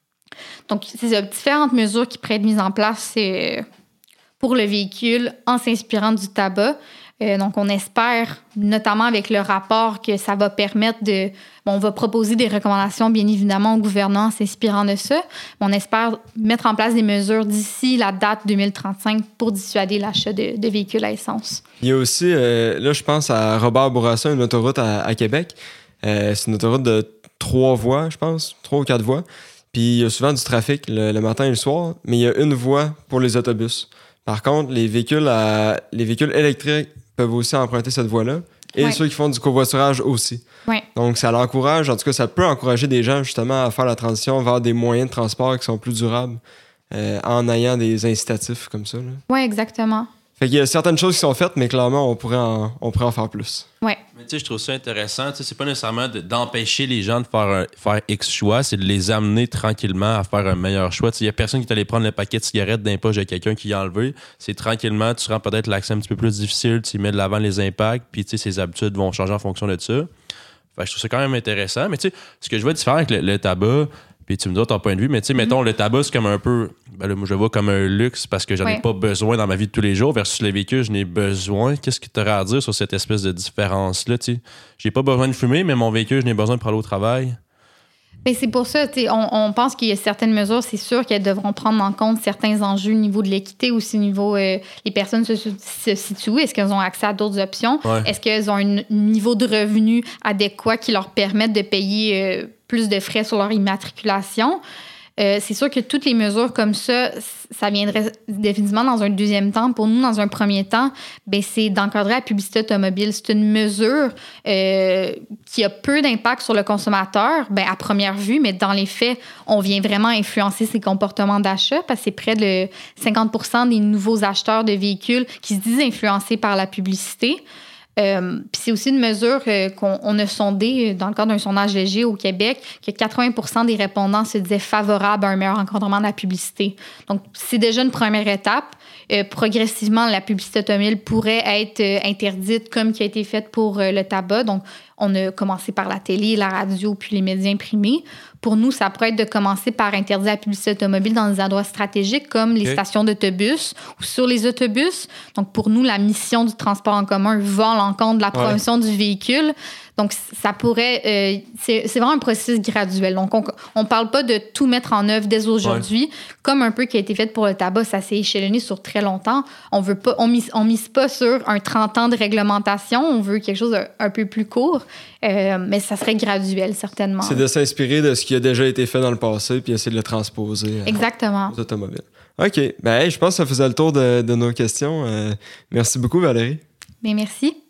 Donc, c'est différentes mesures qui pourraient être mises en place euh, pour le véhicule en s'inspirant du tabac. Euh, donc, on espère, notamment avec le rapport, que ça va permettre de... Bon, on va proposer des recommandations, bien évidemment, au gouvernement en s'inspirant de ça. Mais on espère mettre en place des mesures d'ici la date deux mille trente-cinq pour dissuader l'achat de, de véhicules à essence. Il y a aussi, euh, là, je pense à Robert Bourassa, une autoroute à, à Québec. Euh, c'est une autoroute de trois voies, je pense, trois ou quatre voies. Puis il y a souvent du trafic le, le matin et le soir, mais il y a une voie pour les autobus. Par contre, les véhicules, à, les véhicules électriques peuvent aussi emprunter cette voie-là. Et ouais. ceux qui font du covoiturage aussi. Ouais. Donc, ça l'encourage, en tout cas, ça peut encourager des gens justement à faire la transition vers des moyens de transport qui sont plus durables euh, en ayant des incitatifs comme ça. Oui, exactement. Fait qu'il y a certaines choses qui sont faites, mais clairement, on pourrait en, on pourrait en faire plus. Ouais. Mais tu sais, je trouve ça intéressant. Tu sais, c'est pas nécessairement de, d'empêcher les gens de faire, un, faire X choix, c'est de les amener tranquillement à faire un meilleur choix. Tu sais, il y a personne qui t'allait prendre le paquet de cigarettes dans les poches de quelqu'un qui l'a enlevé. C'est tranquillement, tu rends peut-être l'accès un petit peu plus difficile, tu mets de l'avant les impacts, puis tu sais, ses habitudes vont changer en fonction de ça. Fait que je trouve ça quand même intéressant. Mais tu sais, ce que je vois différent avec le, le tabac, puis tu me dis ton point de vue, mais tu sais, mm-hmm. mettons, le tabac, c'est comme un peu... Ben là, moi, je le vois comme un luxe parce que j'en ai ouais. pas besoin dans ma vie de tous les jours versus les véhicules, je n'ai besoin. Qu'est-ce que tu aurais à dire sur cette espèce de différence-là, tu sais? J'ai pas besoin de fumer, mais mon véhicule, je n'ai besoin pour aller au travail. Bien, c'est pour ça, on, on pense qu'il y a certaines mesures, c'est sûr qu'elles devront prendre en compte certains enjeux au niveau de l'équité, aussi au niveau euh, les personnes se, se situent où, est-ce qu'elles ont accès à d'autres options, ouais. est-ce qu'elles ont un niveau de revenu adéquat qui leur permette de payer euh, plus de frais sur leur immatriculation. Euh, c'est sûr que toutes les mesures comme ça, ça viendrait définitivement dans un deuxième temps. Pour nous, dans un premier temps, ben, c'est d'encadrer la publicité automobile. C'est une mesure euh, qui a peu d'impact sur le consommateur, ben, à première vue, mais dans les faits, on vient vraiment influencer ses comportements d'achat parce que c'est près de cinquante pour cent des nouveaux acheteurs de véhicules qui se disent influencés par la publicité. Euh, puis c'est aussi une mesure euh, qu'on on a sondée dans le cadre d'un sondage léger au Québec, que quatre-vingts pour cent des répondants se disaient favorables à un meilleur encadrement de la publicité. Donc, c'est déjà une première étape. Euh, progressivement, la publicité automobile pourrait être euh, interdite comme qui a été faite pour euh, le tabac. Donc, on a commencé par la télé, la radio, puis les médias imprimés. Pour nous, ça pourrait être de commencer par interdire la publicité automobile dans des endroits stratégiques comme les okay. stations d'autobus ou sur les autobus. Donc, pour nous, la mission du transport en commun va à l'encontre de la promotion ouais. du véhicule. Donc, ça pourrait... Euh, c'est, c'est vraiment un processus graduel. Donc, on ne parle pas de tout mettre en œuvre dès aujourd'hui. Ouais. Comme un peu qui a été fait pour le tabac, ça s'est échelonné sur très longtemps. On veut pas, on mise, on mise pas sur un trente ans de réglementation. On veut quelque chose un, un peu plus court. Euh, mais ça serait graduel, certainement. C'est de s'inspirer de ce qui a déjà été fait dans le passé puis essayer de le transposer euh, Exactement. aux automobiles. OK. Ben, hey, je pense que ça faisait le tour de, de nos questions. Euh, merci beaucoup, Valérie. Bien, merci.